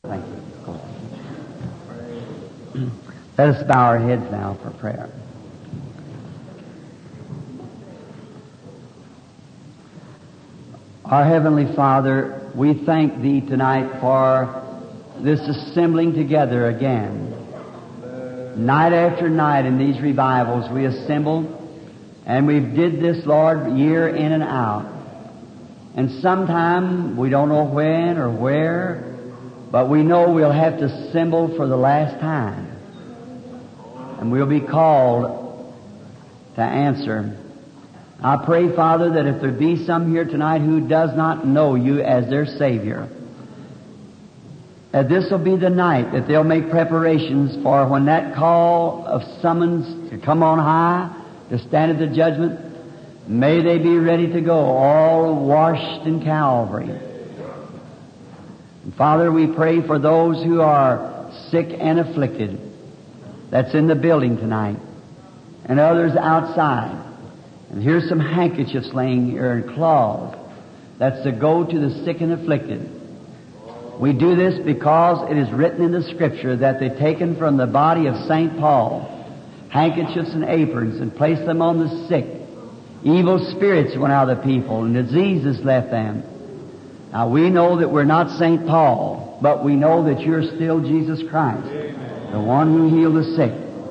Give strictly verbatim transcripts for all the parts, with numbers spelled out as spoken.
Thank you. Let us bow our heads now for prayer. Our Heavenly Father, we thank Thee tonight for this assembling together again. Night after night in these revivals we assemble, and we've did this, Lord, year in and out. And sometime, we don't know when or where, but we know we'll have to assemble for the last time. And we'll be called to answer. I pray, Father, that if there be some here tonight who does not know You as their Savior, that this will be the night that they'll make preparations for when that call of summons to come on high, to stand at the judgment, may they be ready to go, all washed in Calvary. And Father, we pray for those who are sick and afflicted that's in the building tonight, and others outside. And here's some handkerchiefs laying here and cloths that's to go to the sick and afflicted. We do this because it is written in the Scripture that they're taken from the body of Saint Paul, handkerchiefs and aprons, and placed them on the sick. Evil spirits went out of the people, and diseases left them. Now we know that we're not Saint Paul, but we know that You're still Jesus Christ, Amen, the one who healed the sick.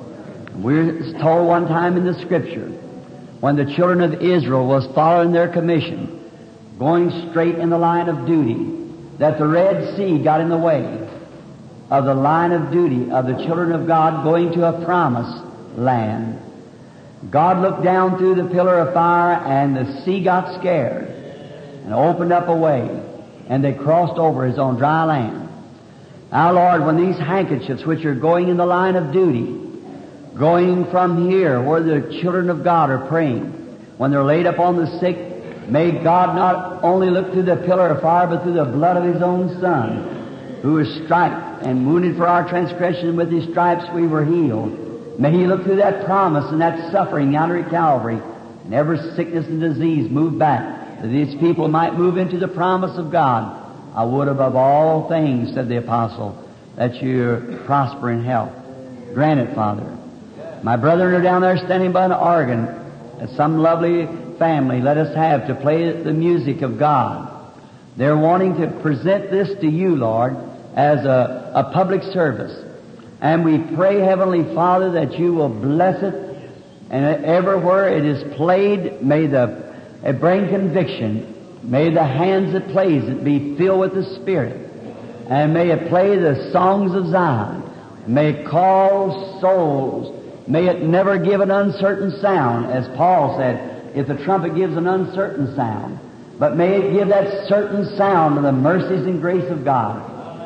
We're told one time in the Scripture, when the children of Israel was following their commission, going straight in the line of duty, that the Red Sea got in the way of the line of duty of the children of God going to a promised land. God looked down through the pillar of fire, and the sea got scared and opened up a way, and they crossed over as on dry land. Now, Lord, when these handkerchiefs, which are going in the line of duty, going from here where the children of God are praying, when they're laid upon the sick, may God not only look through the pillar of fire, but through the blood of His own Son, who was striped and wounded for our transgression, and with His stripes we were healed. May He look through that promise and that suffering yonder at Calvary, and every sickness and disease move back, that these people might move into the promise of God. I would above all things, said the Apostle, that You prosper in health. Grant it, Father. My brethren are down there standing by an organ at some lovely family let us have to play the music of God. They're wanting to present this to You, Lord, as a, a public service. And we pray, Heavenly Father, that You will bless it, and everywhere it is played, may the it bring conviction. May the hands that plays it be filled with the Spirit, and may it play the songs of Zion. May it call souls. May it never give an uncertain sound, as Paul said, if the trumpet gives an uncertain sound. But may it give that certain sound of the mercies and grace of God.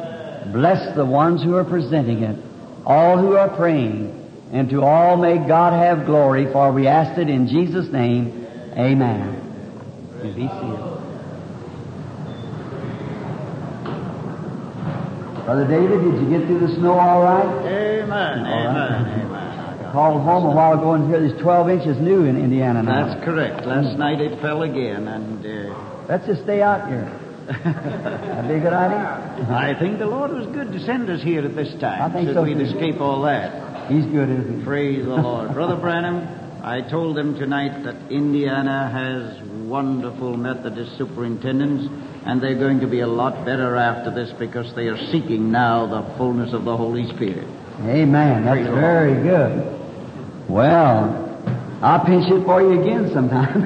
Bless the ones who are presenting it, all who are praying, and to all may God have glory, for we ask it in Jesus' name. Amen. You be seated. Brother David, did you get through the snow all right? Amen. All amen. right. Amen. Called home a while ago and here there's twelve inches new in Indiana now. That's correct. Last mm. night it fell again, and uh, let's just stay out here. That'd be a good idea. I think the Lord was good to send us here at this time. I think so so we'd too. escape all that. He's good, isn't He? Praise the Lord. Brother Branham, I told them tonight that Indiana has wonderful Methodist superintendents, and they're going to be a lot better after this because they are seeking now the fullness of the Holy Spirit. Amen. That's Praise very good. Well, I'll pinch it for you again sometime.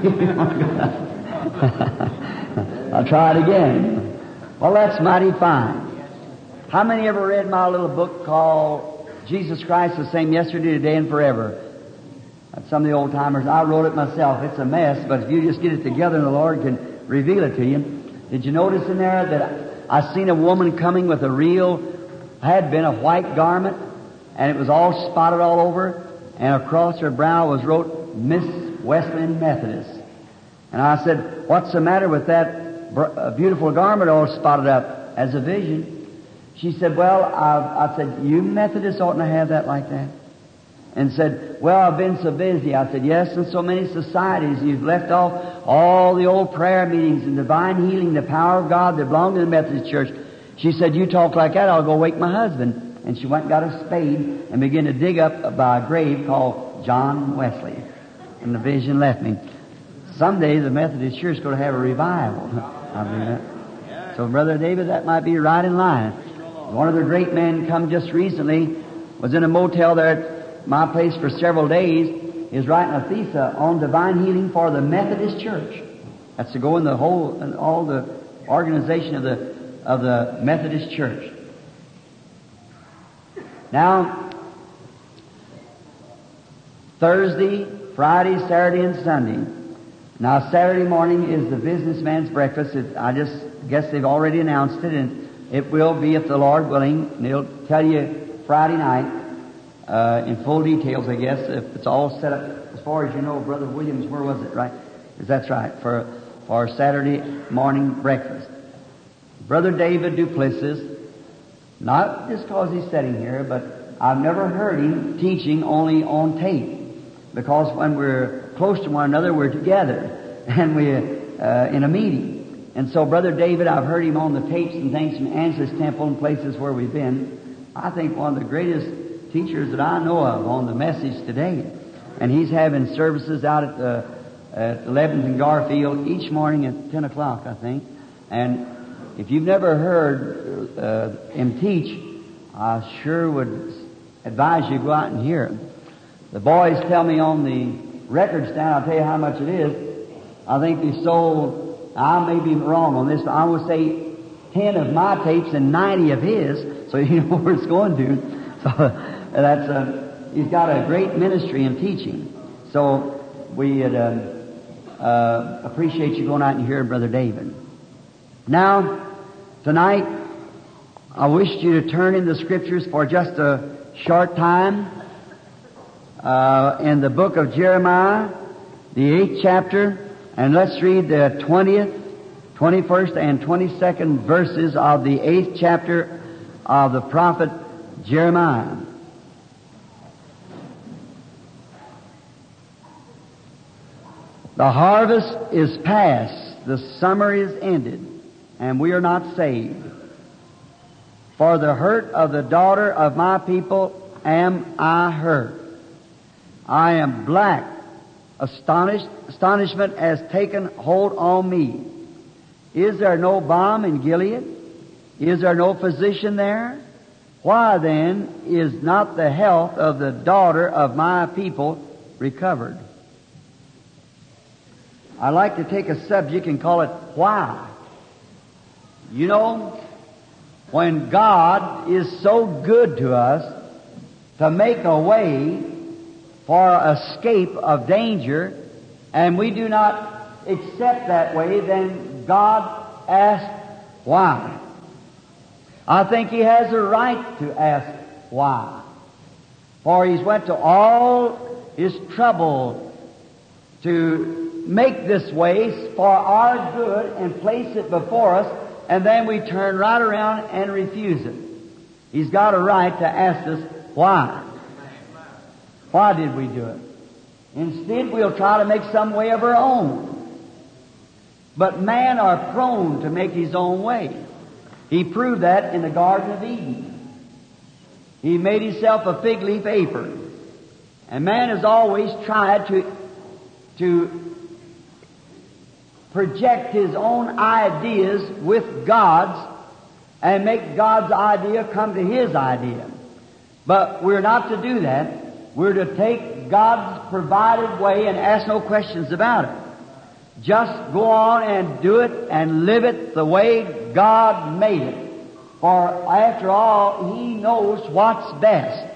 I'll try it again. Well, that's mighty fine. How many ever read my little book called Jesus Christ the Same Yesterday, Today, and Forever? That's some of the old timers. I wrote it myself. It's a mess, but if you just get it together and the Lord can reveal it to you. Did you notice in there that I seen a woman coming with a real, had been a white garment, and it was all spotted all over, and across her brow was wrote, Miss Wesleyan Methodist. And I said, what's the matter with that beautiful garment all spotted up as a vision? She said, well, I, I said, you Methodists oughtn't to have that like that. And said, well, I've been so busy. I said, yes, in so many societies. You've left off all the old prayer meetings and divine healing, the power of God that belong to the Methodist Church. She said, you talk like that, I'll go wake my husband. And she went and got a spade and began to dig up by a grave called John Wesley. And the vision left me. Someday the Methodist Church is going to have a revival. I believe that. So, Brother David, that might be right in line. One of the great men come just recently, was in a motel there at my place for several days, is writing a thesis on divine healing for the Methodist Church. That's to go in the whole, in all the organization of the of the Methodist Church. Now, Thursday, Friday, Saturday, and Sunday. Now, Saturday morning is the businessman's breakfast. It, I just guess they've already announced it, and it will be, if the Lord willing. And they'll tell you Friday night uh, in full details, I guess, if it's all set up. As far as you know, Brother Williams, where was it, right? That's right, for, for Saturday morning breakfast. Brother David Duplessis, not just because he's sitting here, but I've never heard him teaching only on tape. Because when we're close to one another, we're together, and we're uh, in a meeting. And so Brother David, I've heard him on the tapes and things from Ansel's Temple and places where we've been. I think one of the greatest teachers that I know of on the message today. And he's having services out at the at eleventh and Garfield each morning at ten o'clock, I think. And if you've never heard uh, him teach, I sure would advise you to go out and hear him. The boys tell me on the record stand, I'll tell you how much it is. I think they sold, I may be wrong on this, but I would say ten of my tapes and ninety of his, so you know where it's going to. So that's a, he's got a great ministry in teaching. So we uh, uh, appreciate you going out and hearing Brother David. Now, tonight, I wish you to turn in the Scriptures for just a short time. Uh, in the book of Jeremiah, the eighth chapter, and let's read the twentieth, twenty-first, and twenty-second verses of the eighth chapter of the prophet Jeremiah. The harvest is past, the summer is ended, and we are not saved. For the hurt of the daughter of my people am I hurt. I am black. Astonished, astonishment has taken hold on me. Is there no balm in Gilead? Is there no physician there? Why then is not the health of the daughter of my people recovered? I like to take a subject and call it why. You know, when God is so good to us to make a way for escape of danger, and we do not accept that way, then God asks why. I think He has a right to ask why. For He's went to all His trouble to make this way for our good and place it before us, and then we turn right around and refuse it. He's got a right to ask us why. Why did we do it? Instead, we'll try to make some way of our own. But man are prone to make his own way. He proved that in the Garden of Eden. He made himself a fig leaf apron. And man has always tried to, to project his own ideas with God's and make God's idea come to his idea. But we're not to do that. We're to take God's provided way and ask no questions about it. Just go on and do it and live it the way God made it. For after all, He knows what's best.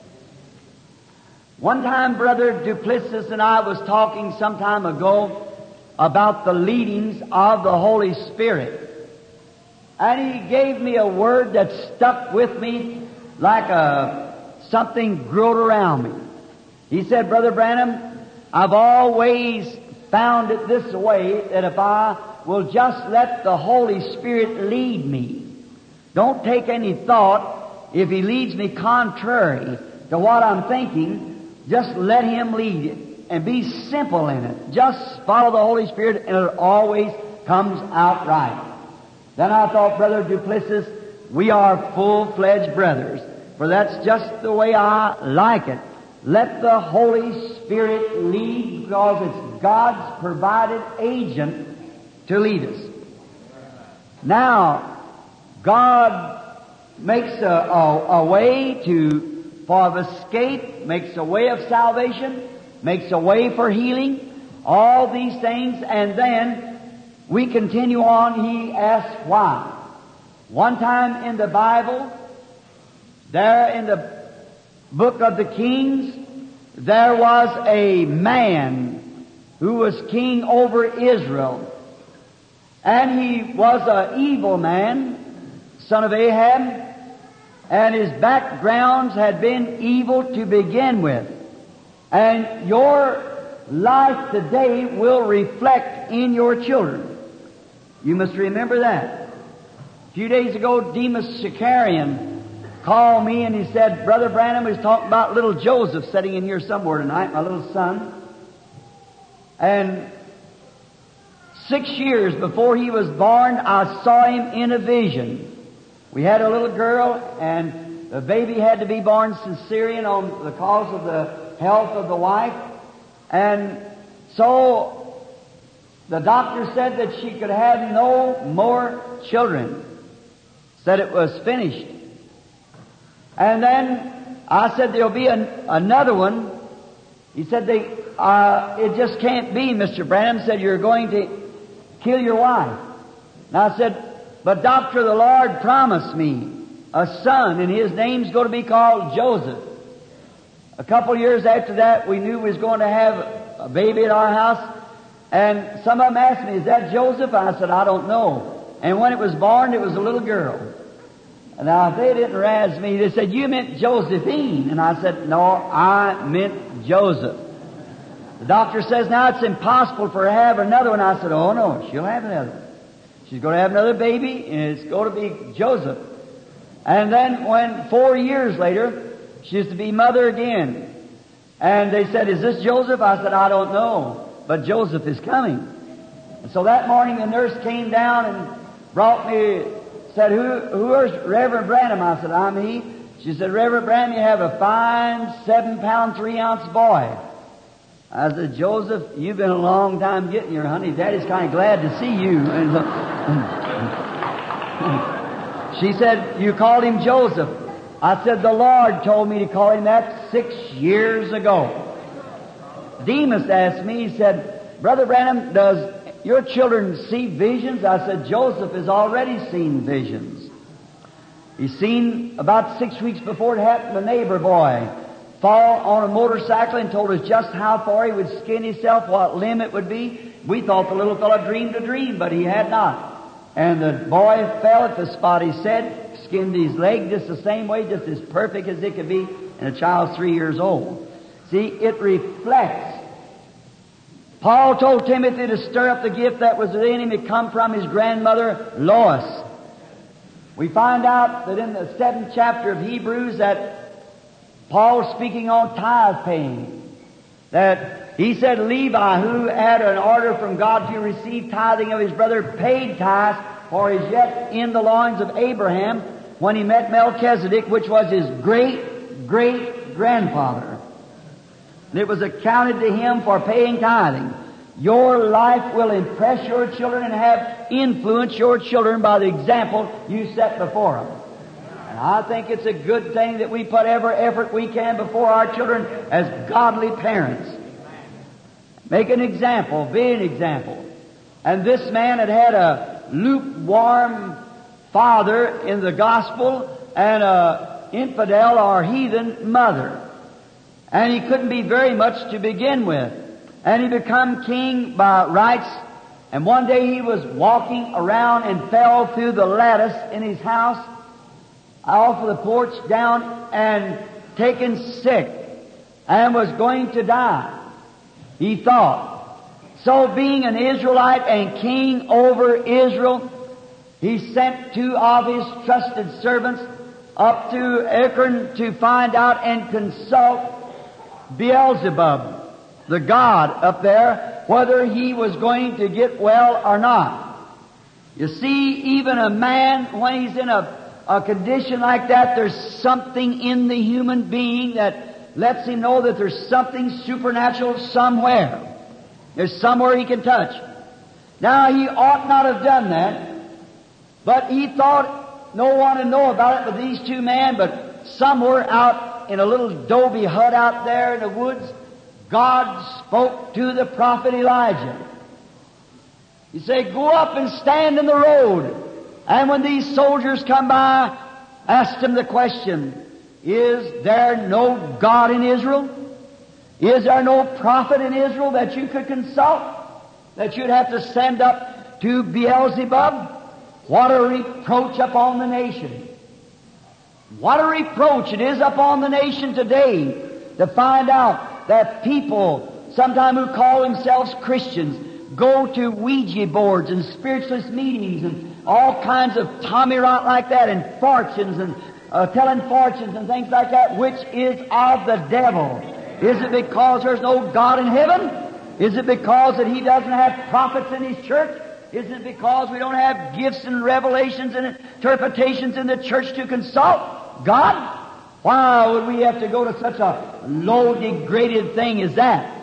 One time, Brother Duplessis and I was talking some time ago about the leadings of the Holy Spirit. And he gave me a word that stuck with me like a something growed around me. He said, Brother Branham, I've always found it this way, that if I will just let the Holy Spirit lead me, don't take any thought if He leads me contrary to what I'm thinking, just let Him lead it and be simple in it. Just follow the Holy Spirit and it always comes out right. Then I thought, Brother Duplessis, we are full-fledged brothers. For that's just the way I like it. Let the Holy Spirit lead, because it's God's provided agent to lead us. Now, God makes a, a, a way to, for escape, makes a way of salvation, makes a way for healing, all these things, and then we continue on. He asks why. One time in the Bible, there in the book of the Kings, there was a man who was king over Israel. And he was an evil man, son of Ahab, and his backgrounds had been evil to begin with. And your life today will reflect in your children. You must remember that. A few days ago, Demas Shakarian called me and he said, Brother Branham was talking about little Joseph sitting in here somewhere tonight, my little son. And six years before he was born, I saw him in a vision. We had a little girl, and the baby had to be born cesarean on the cause of the health of the wife. And so the doctor said that she could have no more children. Said it was finished. And then I said there'll be an, another one. He said they, uh, it just can't be, Mister Branham. Said you're going to kill your wife. And I said, but doctor, the Lord promised me a son, and his name's going to be called Joseph. A couple years after that, we knew we was going to have a baby at our house, and some of them asked me, is that Joseph? I said, I don't know. And when it was born, it was a little girl. And now, if they didn't razz me, they said, you meant Josephine. And I said, no, I meant Joseph. The doctor says, now it's impossible for her to have another one. I said, oh no, she'll have another one. She's going to have another baby, and it's going to be Joseph. And then when four years later, she is to be mother again. And they said, is this Joseph? I said, I don't know, but Joseph is coming. And so that morning the nurse came down and brought me, said, who, who is Reverend Branham? I said, I'm he. She said, Reverend Branham, you have a fine seven pound, three ounce boy. I said, Joseph, you've been a long time getting here, honey. Daddy's kind of glad to see you. And so, she said, you called him Joseph. I said, the Lord told me to call him that six years ago. Demas asked me, he said, Brother Branham, does your children see visions? I said, Joseph has already seen visions. He's seen, about six weeks before it happened, a neighbor boy fall on a motorcycle and told us just how far he would skin himself, what limb it would be. We thought the little fellow dreamed a dream, but he had not. And the boy fell at the spot, he said, skinned his leg just the same way, just as perfect as it could be, and a child's three years old. See, it reflects. Paul told Timothy to stir up the gift that was within him. It come from his grandmother, Lois. We find out that in the seventh chapter of Hebrews that Paul, speaking on tithe paying, that he said Levi, who had an order from God to receive tithing of his brother, paid tithe, for he is yet in the loins of Abraham when he met Melchizedek, which was his great-great-grandfather. And it was accounted to him for paying tithing. Your life will impress your children and have influence your children by the example you set before them. And I think it's a good thing that we put every effort we can before our children as godly parents. Make an example, be an example. And this man had had a lukewarm father in the gospel and a infidel or heathen mother. And he couldn't be very much to begin with. And he become king by rights. And one day he was walking around and fell through the lattice in his house, off of the porch down, and taken sick, and was going to die, he thought. So being an Israelite and king over Israel, he sent two of his trusted servants up to Ekron to find out and consult Beelzebub, the god up there, whether he was going to get well or not. You see, even a man, when he's in a a condition like that, there's something in the human being that lets him know that there's something supernatural somewhere. There's somewhere he can touch. Now, he ought not have done that, but he thought no one would know about it but these two men, but somewhere out in a little adobe hut out there in the woods, God spoke to the prophet Elijah. He said, go up and stand in the road. And when these soldiers come by, asked him the question, is there no God in Israel? Is there no prophet in Israel that you could consult? That you'd have to send up to Beelzebub? What a reproach upon the nation. What a reproach it is upon the nation today to find out that people, sometimes who call themselves Christians, go to Ouija boards and spiritualist meetings and all kinds of tommy rot like that, and fortunes and uh, telling fortunes and things like that, which is of the devil. Is it because there's no God in heaven? Is it because that He doesn't have prophets in His church? Is it because we don't have gifts and revelations and interpretations in the church to consult God? Why would we have to go to such a low, degraded thing as that?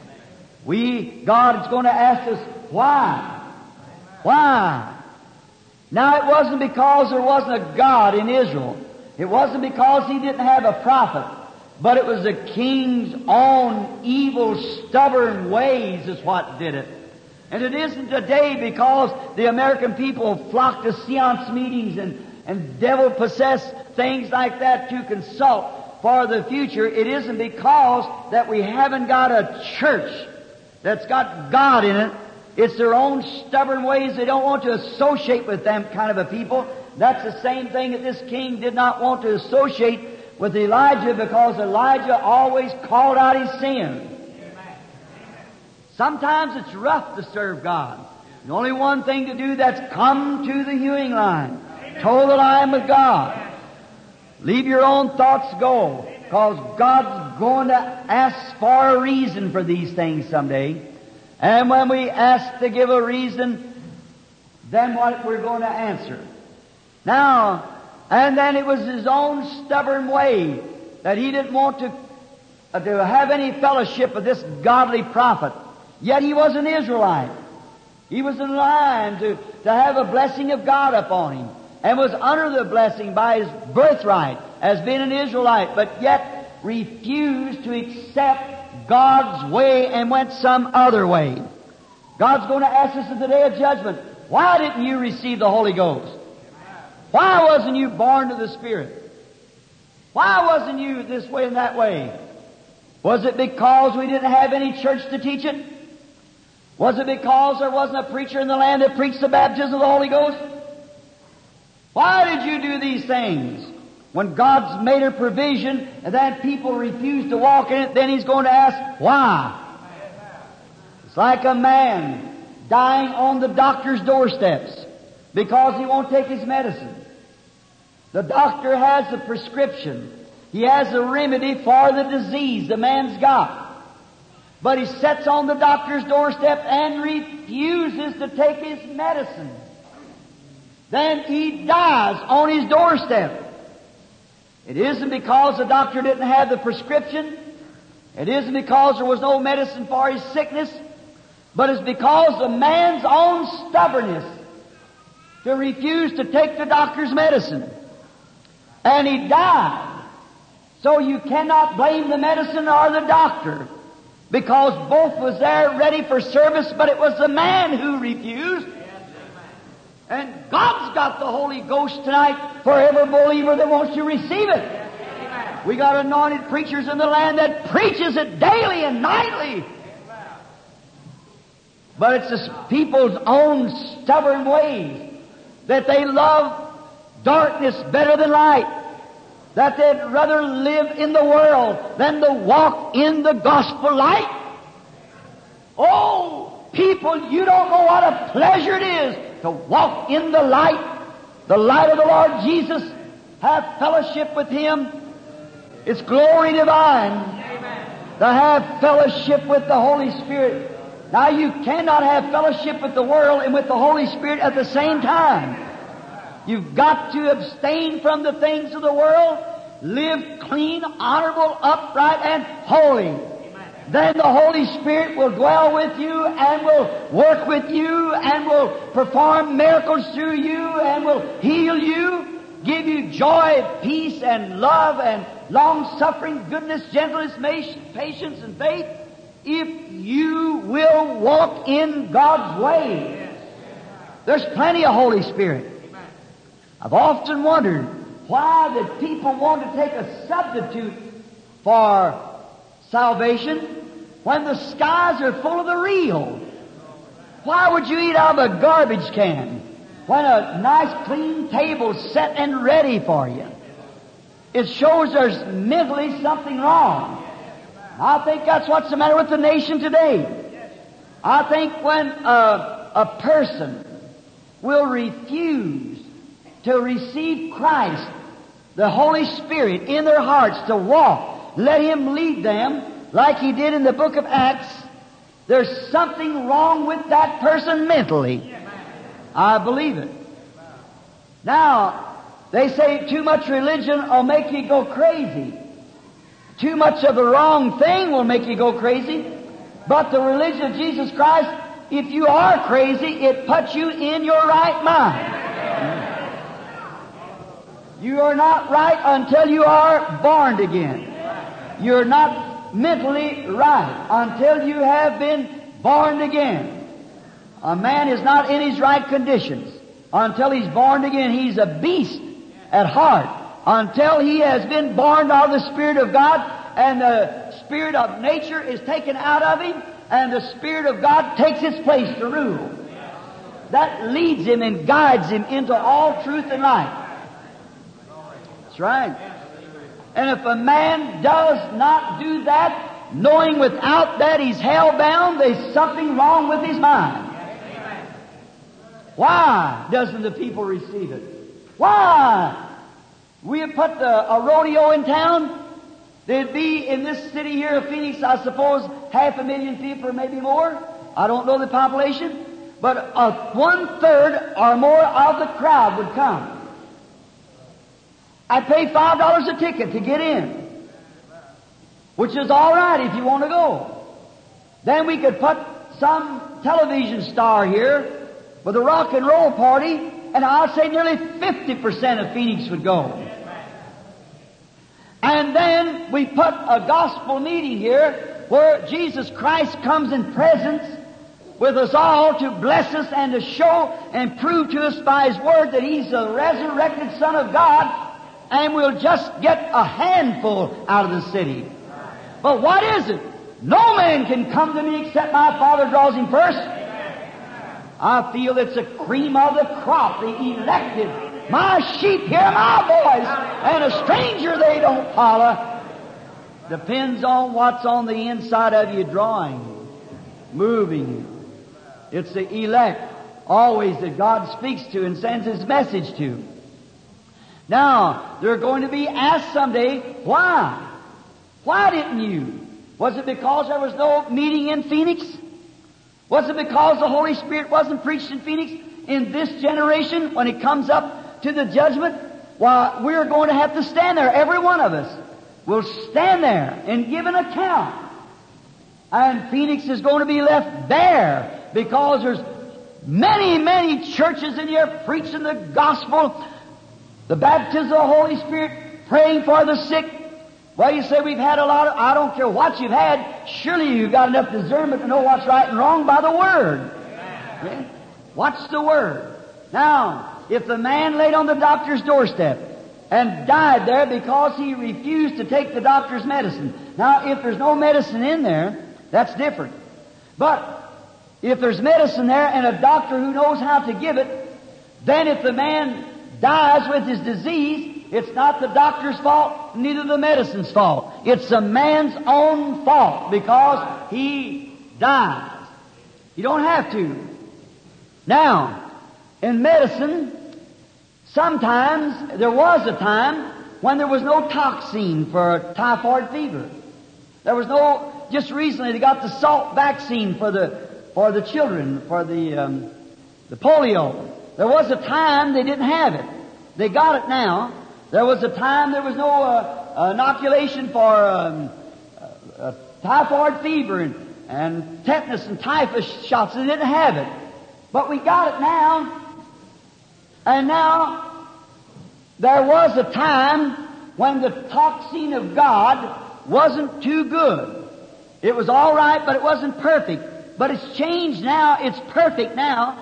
We, God is going to ask us, why? Why? Now, it wasn't because there wasn't a God in Israel. It wasn't because He didn't have a prophet. But it was the king's own evil, stubborn ways is what did it. And it isn't today because the American people flock to seance meetings and, and devil-possessed things like that to consult for the future. It isn't because that we haven't got a church that's got God in it. It's their own stubborn ways. They don't want to associate with them kind of a people. That's the same thing that this king did not want to associate with Elijah, because Elijah always called out his sin. Sometimes it's rough to serve God. The only one thing to do, that's come to the hewing line. Toe the line with God. Leave your own thoughts go, because God's going to ask for a reason for these things someday. And when we ask to give a reason, then what we're going to answer. Now, and then it was his own stubborn way that he didn't want to, uh, to have any fellowship with this godly prophet. Yet he was an Israelite. He was in line to, to have a blessing of God upon him, and was under the blessing by his birthright as being an Israelite, but yet refused to accept God's way and went some other way. God's going to ask us at the day of judgment, why didn't you receive the Holy Ghost? Why wasn't you born to the Spirit? Why wasn't you this way and that way? Was it because we didn't have any church to teach it? Was it because there wasn't a preacher in the land that preached the baptism of the Holy Ghost? Why did you do these things? When God's made a provision and then people refuse to walk in it, then He's going to ask, why? It's like a man dying on the doctor's doorsteps because he won't take his medicine. The doctor has a prescription. He has a remedy for the disease the man's got. But he sits on the doctor's doorstep and refuses to take his medicine. Then he dies on his doorstep. It isn't because the doctor didn't have the prescription. It isn't because there was no medicine for his sickness. But it's because the man's own stubbornness to refuse to take the doctor's medicine. And he died. So you cannot blame the medicine or the doctor, because both was there ready for service, but it was the man who refused. And God's got the Holy Ghost tonight for every believer that wants to receive it. We got anointed preachers in the land that preaches it daily and nightly. But it's the people's own stubborn ways that they love darkness better than light, that they'd rather live in the world than to walk in the gospel light. Oh, people, you don't know what a pleasure it is to walk in the light, the light of the Lord Jesus, have fellowship with Him. It's glory divine. Amen. To have fellowship with the Holy Spirit. Now, you cannot have fellowship with the world and with the Holy Spirit at the same time. You've got to abstain from the things of the world, live clean, honorable, upright, and holy. Then the Holy Spirit will dwell with you and will work with you and will perform miracles through you and will heal you, give you joy, peace, and love, and long-suffering, goodness, gentleness, patience, and faith, if you will walk in God's way. There's plenty of Holy Spirit. I've often wondered why that people want to take a substitute for salvation when the skies are full of the real. Why would you eat out of a garbage can when a nice clean table's set and ready for you? It shows there's mentally something wrong. I think that's what's the matter with the nation today. I think when a, a person will refuse to receive Christ, the Holy Spirit, in their hearts to walk, let Him lead them like He did in the book of Acts, there's something wrong with that person mentally. I believe it. Now, they say too much religion will make you go crazy. Too much of the wrong thing will make you go crazy. But the religion of Jesus Christ, if you are crazy, it puts you in your right mind. You are not right until you are born again. You're not mentally right until you have been born again. A man is not in his right conditions until he's born again. He's a beast at heart until he has been born of the Spirit of God and the spirit of nature is taken out of him and the Spirit of God takes its place to rule. That leads him and guides him into all truth and light. That's right. And if a man does not do that, knowing without that he's hell-bound, there's something wrong with his mind. Why doesn't the people receive it? Why? We have put the, a rodeo in town. There'd be in this city here of Phoenix, I suppose, half a million people or maybe more. I don't know the population. But uh, one-third or more of the crowd would come. I'd pay five dollars a ticket to get in, which is all right if you want to go. Then we could put some television star here with a rock and roll party, and I'll say nearly fifty percent of Phoenix would go. And then we put a gospel meeting here where Jesus Christ comes in presence with us all to bless us and to show and prove to us by His Word that He's the resurrected Son of God, and we'll just get a handful out of the city. But what is it? No man can come to me except my Father draws him first. I feel it's the cream of the crop, the elected. My sheep hear my voice, and a stranger they don't follow. Depends on what's on the inside of you drawing you, moving you. It's the elect, always, that God speaks to and sends His message to. Now, they're going to be asked someday, why? Why didn't you? Was it because there was no meeting in Phoenix? Was it because the Holy Spirit wasn't preached in Phoenix? In this generation, when it comes up to the judgment, why, we're going to have to stand there, every one of us. We'll stand there and give an account. And Phoenix is going to be left bare because there's many, many churches in here preaching the gospel, the baptism of the Holy Spirit, praying for the sick. Well, you say we've had a lot of, I don't care what you've had, surely you've got enough discernment to know what's right and wrong by the Word. Okay? What's the Word? Now, if the man laid on the doctor's doorstep and died there because he refused to take the doctor's medicine. Now, if there's no medicine in there, that's different. But if there's medicine there and a doctor who knows how to give it, then if the man dies with his disease, it's not the doctor's fault, neither the medicine's fault. It's the man's own fault because he dies. You don't have to. Now, in medicine, sometimes there was a time when there was no toxin for typhoid fever. There was no, just recently they got the salt vaccine for the for the children, for the um, the polio. There was a time they didn't have it. They got it now. There was a time there was no uh, inoculation for um, uh, uh, typhoid fever and, and tetanus and typhus shots. They didn't have it. But we got it now. And now there was a time when the toxin of God wasn't too good. It was all right, but it wasn't perfect. But it's changed now. It's perfect now.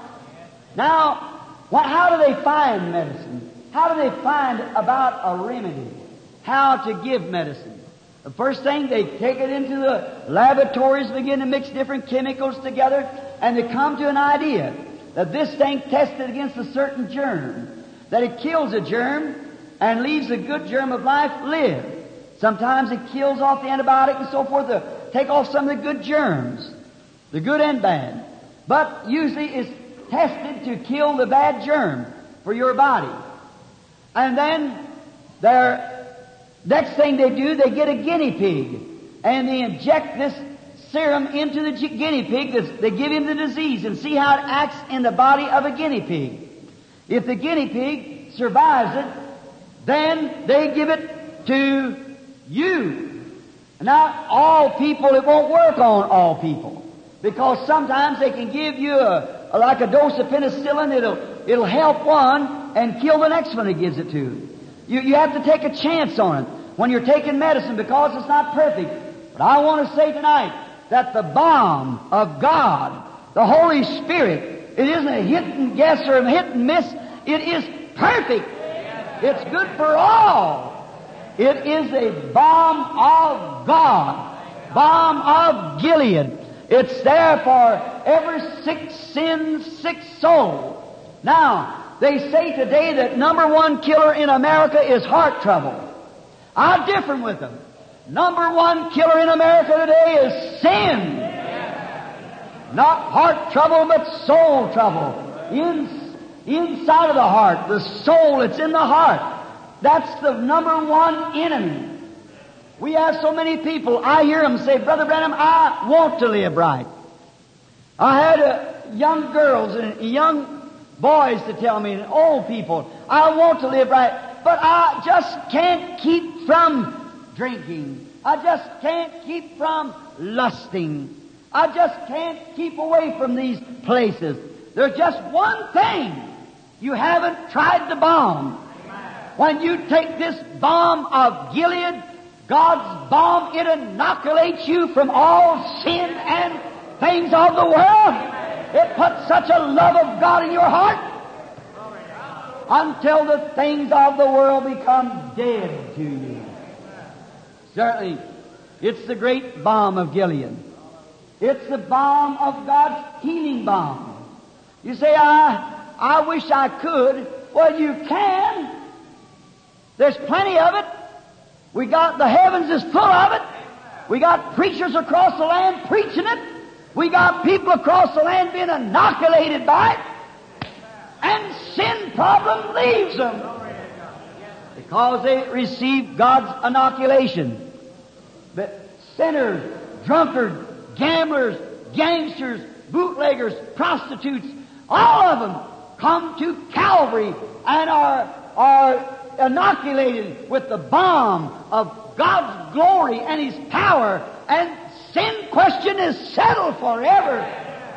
Now, what, how do they find medicine? How do they find about a remedy? How to give medicine? The first thing, they take it into the laboratories, begin to mix different chemicals together, and they come to an idea that this thing tested against a certain germ, that it kills a germ and leaves a good germ of life live. Sometimes it kills off the antibiotic and so forth to take off some of the good germs, the good and bad. But usually it's tested to kill the bad germ for your body. And then their next thing they do, they get a guinea pig and they inject this serum into the guinea pig. They give him the disease and see how it acts in the body of a guinea pig. If the guinea pig survives it, then they give it to you. Now, all people, it won't work on all people, because sometimes they can give you a, a like a dose of penicillin. It'll it'll help one and kill the next one it gives it to. You you have to take a chance on it when you're taking medicine, because it's not perfect. But I want to say tonight that the balm of God, the Holy Spirit, it isn't a hit and guess or a hit and miss. It is perfect. It's good for all. It is a balm of God, balm of Gilead. It's there for every sick sin, sick soul. Now, they say today that number one killer in America is heart trouble. I'm different with them. Number one killer in America today is sin. Not heart trouble, but soul trouble. In, inside of the heart, the soul, it's in the heart. That's the number one enemy. We have so many people, I hear them say, Brother Branham, I want to live right. I had uh, young girls and young boys to tell me, and old people, I want to live right, but I just can't keep from drinking. I just can't keep from lusting. I just can't keep away from these places. There's just one thing. You haven't tried the balm. When you take this balm of Gilead, God's balm, it inoculates you from all sin and things of the world. It puts such a love of God in your heart until the things of the world become dead to you. Certainly, it's the great balm of Gilead. It's the balm of God's healing balm. You say, I, I wish I could. Well, you can. There's plenty of it. We got, the heavens is full of it. We got preachers across the land preaching it. We got people across the land being inoculated by it. And sin problem leaves them, because they receive God's inoculation. But sinners, drunkards, gamblers, gangsters, bootleggers, prostitutes, all of them come to Calvary and are, are inoculated with the balm of God's glory and His power, and sin question is settled forever.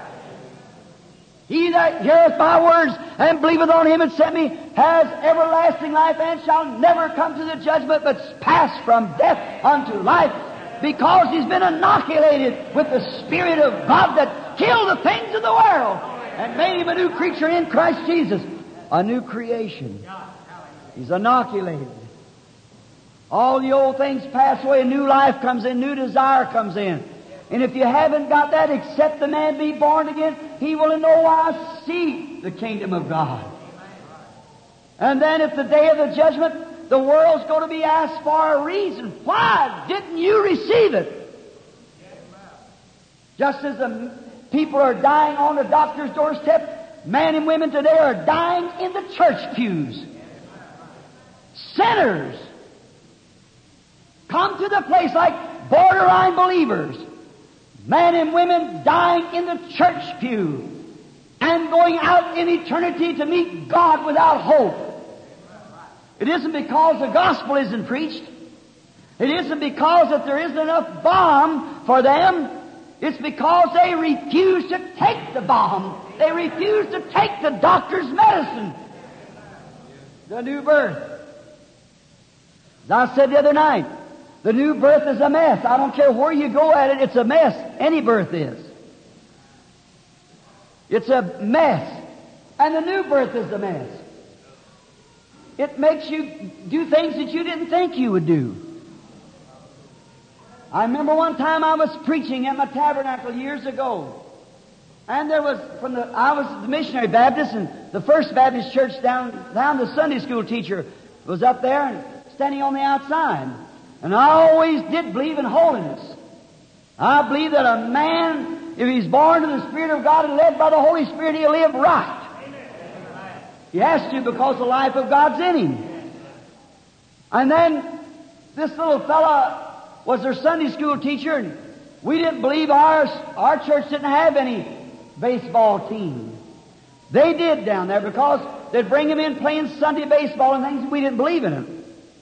He that heareth my words and believeth on Him that sent me has everlasting life, and shall never come to the judgment, but pass from death unto life, because he's been inoculated with the Spirit of God that killed the things of the world and made him a new creature in Christ Jesus, a new creation. He's inoculated. All the old things pass away, a new life comes in, new desire comes in. And if you haven't got that, except the man be born again, he will in no wise see the kingdom of God. And then at the day of the judgment, the world's going to be asked for a reason. Why didn't you receive it? Just as the people are dying on the doctor's doorstep, men and women today are dying in the church pews. Sinners come to the place like borderline believers. Men and women dying in the church pew and going out in eternity to meet God without hope. It isn't because the gospel isn't preached. It isn't because that there isn't enough balm for them. It's because they refuse to take the balm. They refuse to take the doctor's medicine. The new birth. As I said the other night, the new birth is a mess. I don't care where you go at it, it's a mess. Any birth is. It's a mess. And the new birth is a mess. It makes you do things that you didn't think you would do. I remember one time I was preaching at my tabernacle years ago. And there was, from the, I was the missionary Baptist, and the First Baptist Church down, down the Sunday school teacher was up there and standing on the outside. And I always did believe in holiness. I believe that a man, if he's born to the Spirit of God and led by the Holy Spirit, he'll live right. He has to, because the life of God's in him. And then this little fella was their Sunday school teacher, and we didn't believe ours, our church didn't have any baseball team. They did down there, because they'd bring him in playing Sunday baseball and things, we didn't believe in him.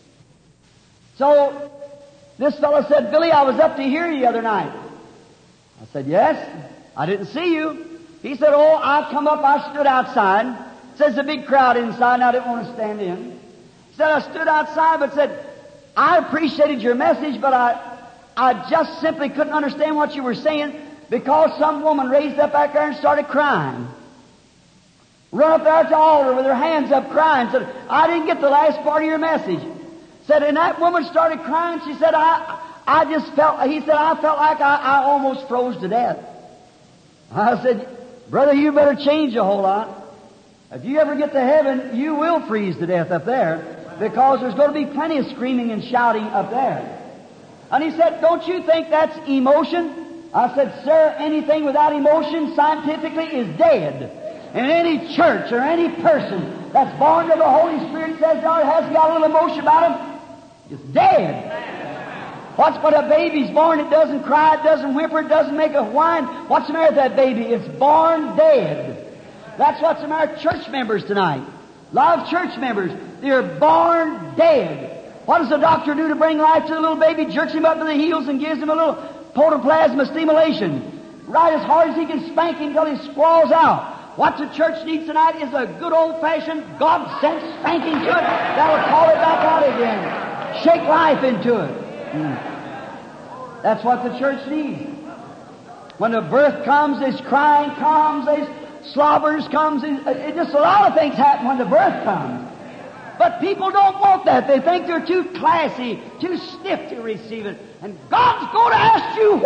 So this fellow said, Billy, I was up to hear you the other night. I said, yes. I didn't see you. He said, oh, I come up, I stood outside. Says a big crowd inside, and I didn't want to stand in. He said, I stood outside, but said, I appreciated your message, but I, I just simply couldn't understand what you were saying, because some woman raised up back there and started crying. Run up there at the altar with her hands up crying. Said, I didn't get the last part of your message. Said, and that woman started crying. She said, I, I just felt, he said, I felt like I, I almost froze to death. I said, brother, you better change a whole lot. If you ever get to heaven, you will freeze to death up there, because there's going to be plenty of screaming and shouting up there. And he said, don't you think that's emotion? I said, sir, anything without emotion scientifically is dead. And any church or any person that's born to the Holy Spirit says God has got a little emotion about him, it's dead. What's when a baby's born? It doesn't cry, it doesn't whimper, it doesn't make a whine. What's the matter with that baby? It's born dead. That's what's the matter with church members tonight. A lot of church members, they're born dead. What does the doctor do to bring life to the little baby? Jerks him up to the heels and gives him a little protoplasma stimulation. Right as hard as he can spank him until he squalls out. What the church needs tonight is a good old-fashioned, God-sent spanking to it that'll call it back out again. Shake life into it. Mm. That's what the church needs. When the birth comes, there's crying comes, there's slobbers comes. It, it, just a lot of things happen when the birth comes. But people don't want that. They think they're too classy, too stiff to receive it. And God's going to ask you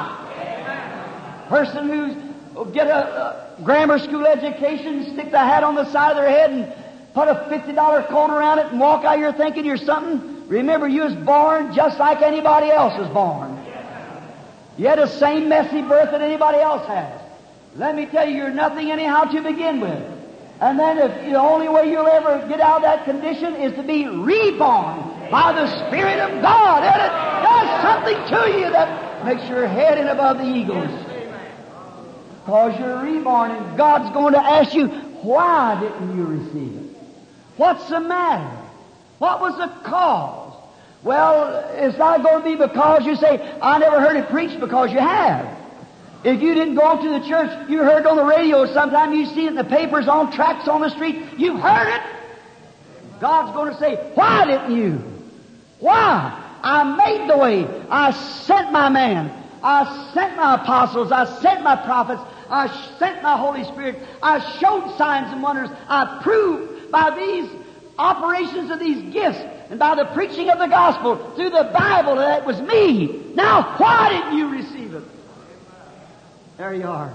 why. Person who's get a, a grammar school education, stick the hat on the side of their head and put a fifty dollar coat around it and walk out here thinking you're something. Remember, you was born just like anybody else was born. You had the same messy birth that anybody else has. Let me tell you, you're nothing anyhow to begin with. And then if the only way you'll ever get out of that condition is to be reborn by the Spirit of God. And it does something to you that makes your head and above the eagles. Because you're reborn, and God's going to ask you, why didn't you receive it? What's the matter? What was the cause? Well, it's not going to be because you say, I never heard it preached, because you have. If you didn't go to the church, you heard it on the radio sometime, you see it in the papers, on tracts on the street, you've heard it. God's going to say, why didn't you? Why? I made the way. I sent my man. I sent my apostles. I sent my prophets. I sent my Holy Spirit. I showed signs and wonders. I proved by these operations of these gifts and by the preaching of the gospel through the Bible that it was me. Now, why didn't you receive it? There you are.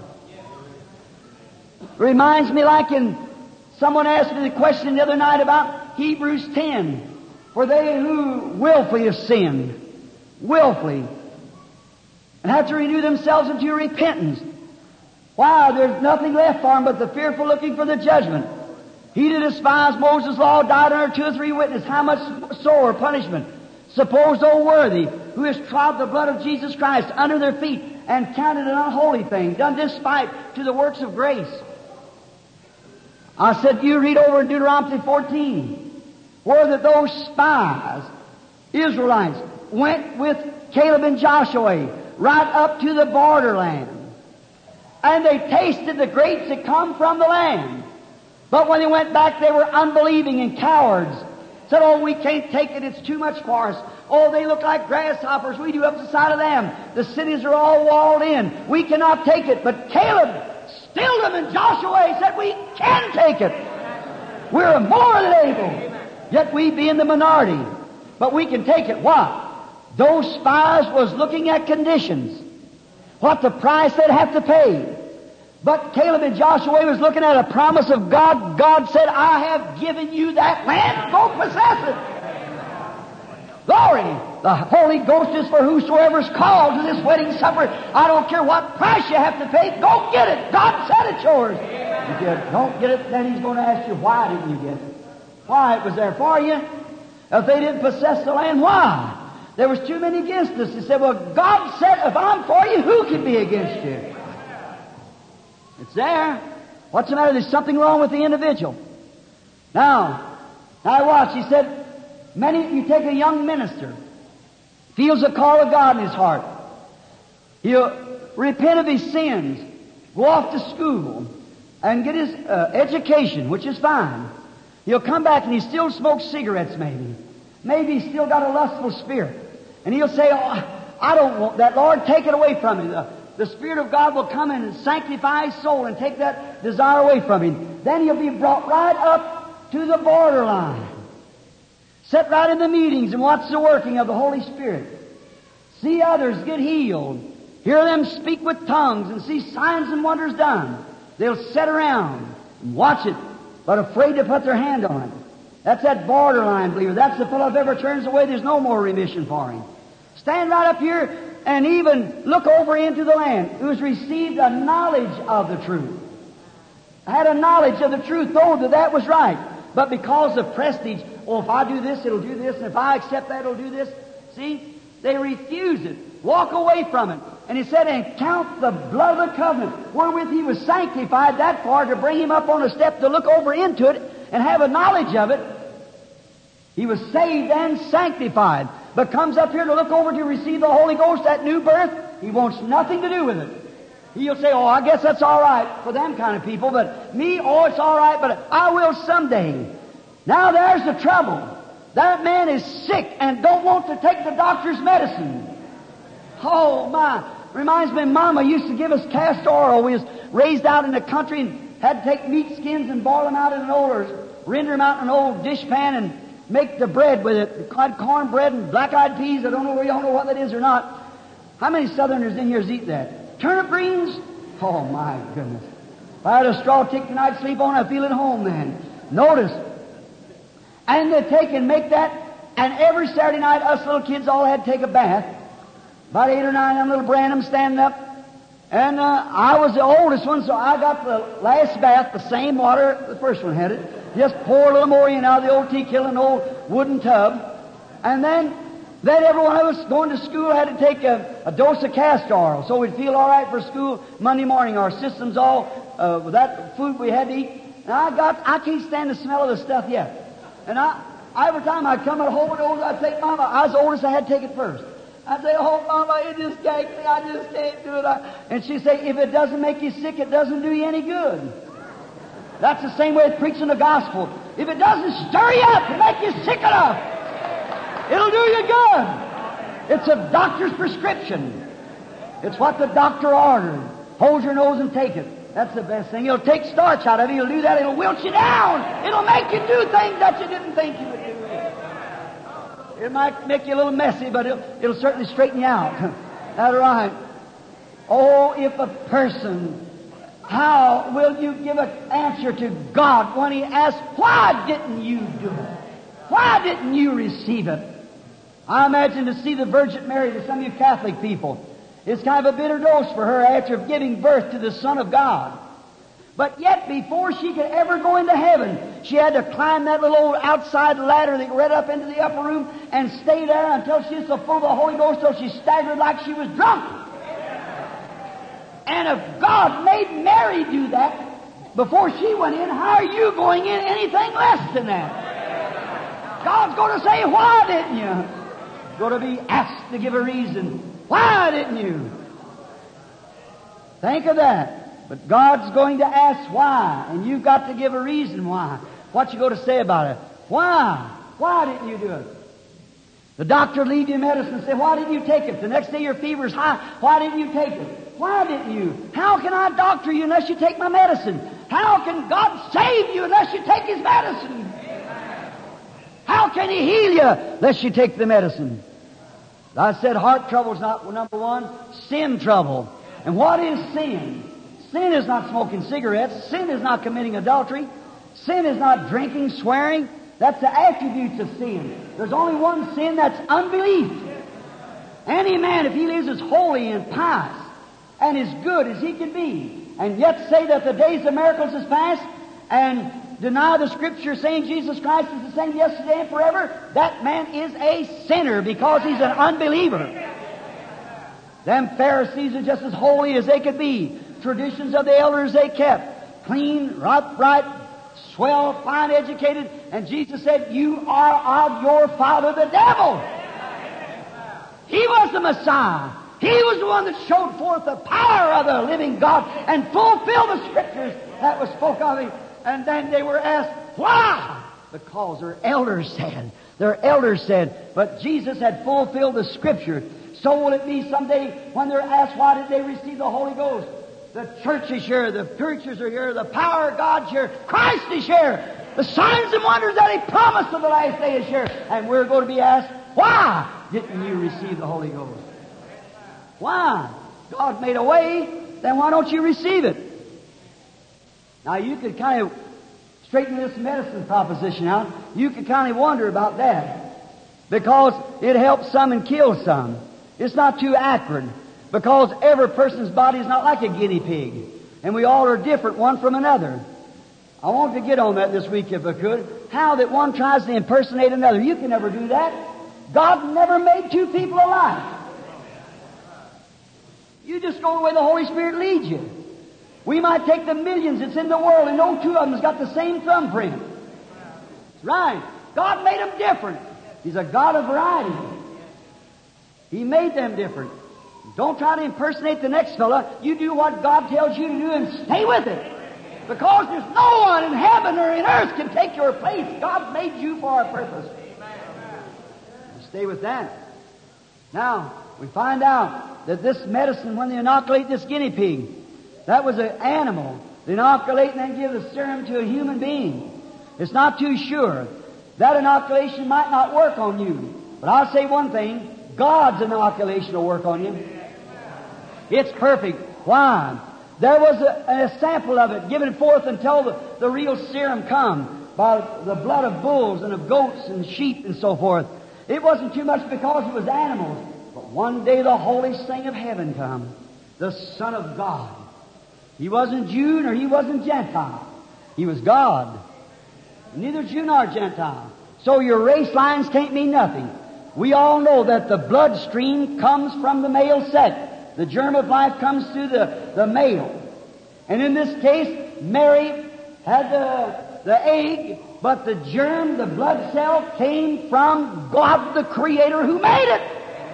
It reminds me like in, someone asked me the question the other night about Hebrews ten. For they who willfully have sinned, willfully, and have to renew themselves into repentance. Why? There's nothing left for them but the fearful looking for the judgment. He that despised Moses' law died under two or three witnesses. How much sore punishment? Suppose, O worthy, who has trod the blood of Jesus Christ under their feet and counted an unholy thing, done despite to the works of grace. I said, you read over in Deuteronomy fourteen. where that those spies, Israelites, went with Caleb and Joshua right up to the borderland. And they tasted the grapes that come from the land. But when they went back, they were unbelieving and cowards. Said, oh, we can't take it. It's too much for us. Oh, they look like grasshoppers. We do up the side of them. The cities are all walled in. We cannot take it. But Caleb stilled them, and Joshua said, we can take it. We're more than able. Yet we be in the minority. But we can take it. Why? Those spies was looking at conditions. What the price they'd have to pay. But Caleb and Joshua was looking at a promise of God. God said, I have given you that land. Go possess it. Glory. The Holy Ghost is for whosoever's called to this wedding supper. I don't care what price you have to pay. Go get it. God said it's yours. If you don't get it, then He's going to ask you, why didn't you get it? Why? It was there for you. If they didn't possess the land, why? There was too many against us. He said, well, God said, if I'm for you, who can be against you? It's there. What's the matter? There's something wrong with the individual. Now, now watch. He said, many, you take a young minister, feels the call of God in his heart. He'll repent of his sins, go off to school, and get his uh, education, which is fine. He'll come back and he still smokes cigarettes maybe. Maybe he's still got a lustful spirit. And he'll say, oh, I don't want that. Lord, take it away from me. The, the Spirit of God will come in and sanctify his soul and take that desire away from him. Then he'll be brought right up to the borderline. Sit right in the meetings and watch the working of the Holy Spirit. See others get healed. Hear them speak with tongues and see signs and wonders done. They'll sit around and watch it, but afraid to put their hand on it. That's that borderline believer. That's the fellow who ever turns away, there's no more remission for him. Stand right up here and even look over into the land, who's received a knowledge of the truth. Had a knowledge of the truth, though that that was right. But because of prestige, oh, if I do this, it'll do this, and if I accept that, it'll do this. See? They refuse it. Walk away from it. And he said, and count the blood of the covenant, wherewith he was sanctified that far to bring him up on a step to look over into it and have a knowledge of it. He was saved and sanctified. But comes up here to look over to receive the Holy Ghost, that new birth, he wants nothing to do with it. He'll say, oh, I guess that's all right for them kind of people, but me, oh, it's all right, but I will someday. Now there's the trouble. That man is sick and don't want to take the doctor's medicine. Oh, my. Reminds me, Mama used to give us castor oil. We was raised out in the country and had to take meat skins and boil them out in an old, or render them out in an old dish pan and make the bread with it. Had cornbread and black-eyed peas. I don't know whether y'all know what that is or not. How many Southerners in here eat that? Turnip greens? Oh, my goodness. If I had a straw tick tonight, sleep on, I'd feel at home then. Notice. And they take and make that, and every Saturday night, us little kids all had to take a bath. About eight or nine of them little Branhams standing up. And uh, I was the oldest one, so I got the last bath, the same water the first one had it. Just pour a little more in out of the old tea kettle and old wooden tub. And then, then every one of us going to school had to take a, a dose of castor oil, so we'd feel all right for school Monday morning. Our system's all, uh, with that food we had to eat. And I got, I can't stand the smell of the stuff yet. And I, every time I'd come out home with those, I'd say, Mama, I was the oldest, I had to take it first. I'd say, oh, Mama, it just gags me, I just can't do it. I, and she'd say, if it doesn't make you sick, it doesn't do you any good. That's the same way with preaching the gospel. If it doesn't stir you up and make you sick enough, it'll do you good. It's a doctor's prescription. It's what the doctor ordered. Hold your nose and take it. That's the best thing. It'll take starch out of you. It'll do that. It'll wilt you down. It'll make you do things that you didn't think you would do. It might make you a little messy, but it'll, it'll certainly straighten you out. That's right. Oh, if a person, how will you give an answer to God when He asks, why didn't you do it? Why didn't you receive it? I imagine to see the Virgin Mary, to some of you Catholic people, it's kind of a bitter dose for her after giving birth to the Son of God. But yet, before she could ever go into heaven, she had to climb that little old outside ladder that led up into the upper room and stay there until she was so full of the Holy Ghost till she staggered like she was drunk. And if God made Mary do that before she went in, how are you going in anything less than that? God's going to say, why didn't you? Going to be asked to give a reason. Why didn't you? Think of that. But God's going to ask why, and you've got to give a reason why. What you going to say about it? Why? Why didn't you do it? The doctor leave you medicine and say, why didn't you take it? The next day your fever's high. Why didn't you take it? Why didn't you? How can I doctor you unless you take my medicine? How can God save you unless you take His medicine? How can He heal you unless you take the medicine? I said heart trouble is not number one. Sin trouble. And what is sin? Sin is not smoking cigarettes. Sin is not committing adultery. Sin is not drinking, swearing. That's the attributes of sin. There's only one sin, that's unbelief. Any man, if he lives as holy and pious and as good as he can be, and yet say that the days of miracles is past, and deny the Scripture saying Jesus Christ is the same yesterday and forever, that man is a sinner because he's an unbeliever. Them Pharisees are just as holy as they could be. Traditions of the elders they kept. Clean, right, right, swell, fine educated. And Jesus said, you are of your father the devil. He was the Messiah. He was the one that showed forth the power of the living God and fulfilled the Scriptures that was spoke of Him. And then they were asked, why? Because their elders said. Their elders said. But Jesus had fulfilled the Scripture. So will it be someday when they're asked, why did they receive the Holy Ghost? The church is here. The preachers are here. The power of God's here. Christ is here. The signs and wonders that He promised of the last day is here. And we're going to be asked, why didn't you receive the Holy Ghost? Why? God made a way, then why don't you receive it? Now you could kind of straighten this medicine proposition out. You could kind of wonder about that. Because it helps some and kills some. It's not too accurate. Because every person's body is not like a guinea pig. And we all are different one from another. I want to get on that this week if I could. How that one tries to impersonate another. You can never do that. God never made two people alike. You just go the way the Holy Spirit leads you. We might take the millions that's in the world and no two of them has got the same thumbprint. Right. God made them different. He's a God of variety. He made them different. Don't try to impersonate the next fella. You do what God tells you to do and stay with it. Because there's no one in heaven or in earth can take your place. God made you for a purpose. Stay with that. Now, we find out that this medicine, when they inoculate this guinea pig, that was an animal. They inoculate and then give the serum to a human being. It's not too sure. That inoculation might not work on you. But I'll say one thing. God's inoculation will work on you. It's perfect. Why? There was a, a sample of it given forth until the, the real serum come by the blood of bulls and of goats and sheep and so forth. It wasn't too much because it was animals. But one day the holiest thing of heaven come. The Son of God. He wasn't Jew nor he wasn't Gentile. He was God. Neither Jew nor Gentile. So your race lines can't mean nothing. We all know that the bloodstream comes from the male sex. The germ of life comes through the, the male. And in this case, Mary had the, the egg, but the germ, the blood cell, came from God the Creator who made it.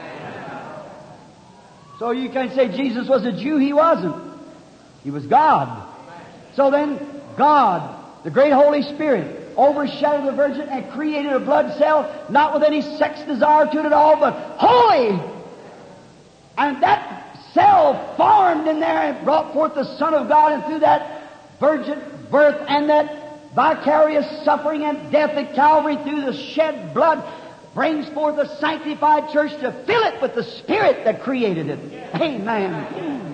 So you can't say Jesus was a Jew. He wasn't. He was God. So then, God, the great Holy Spirit, overshadowed the Virgin and created a blood cell, not with any sex desire to it at all, but holy. And that cell formed in there and brought forth the Son of God, and through that virgin birth and that vicarious suffering and death at Calvary through the shed blood brings forth a sanctified church to fill it with the Spirit that created it. Amen.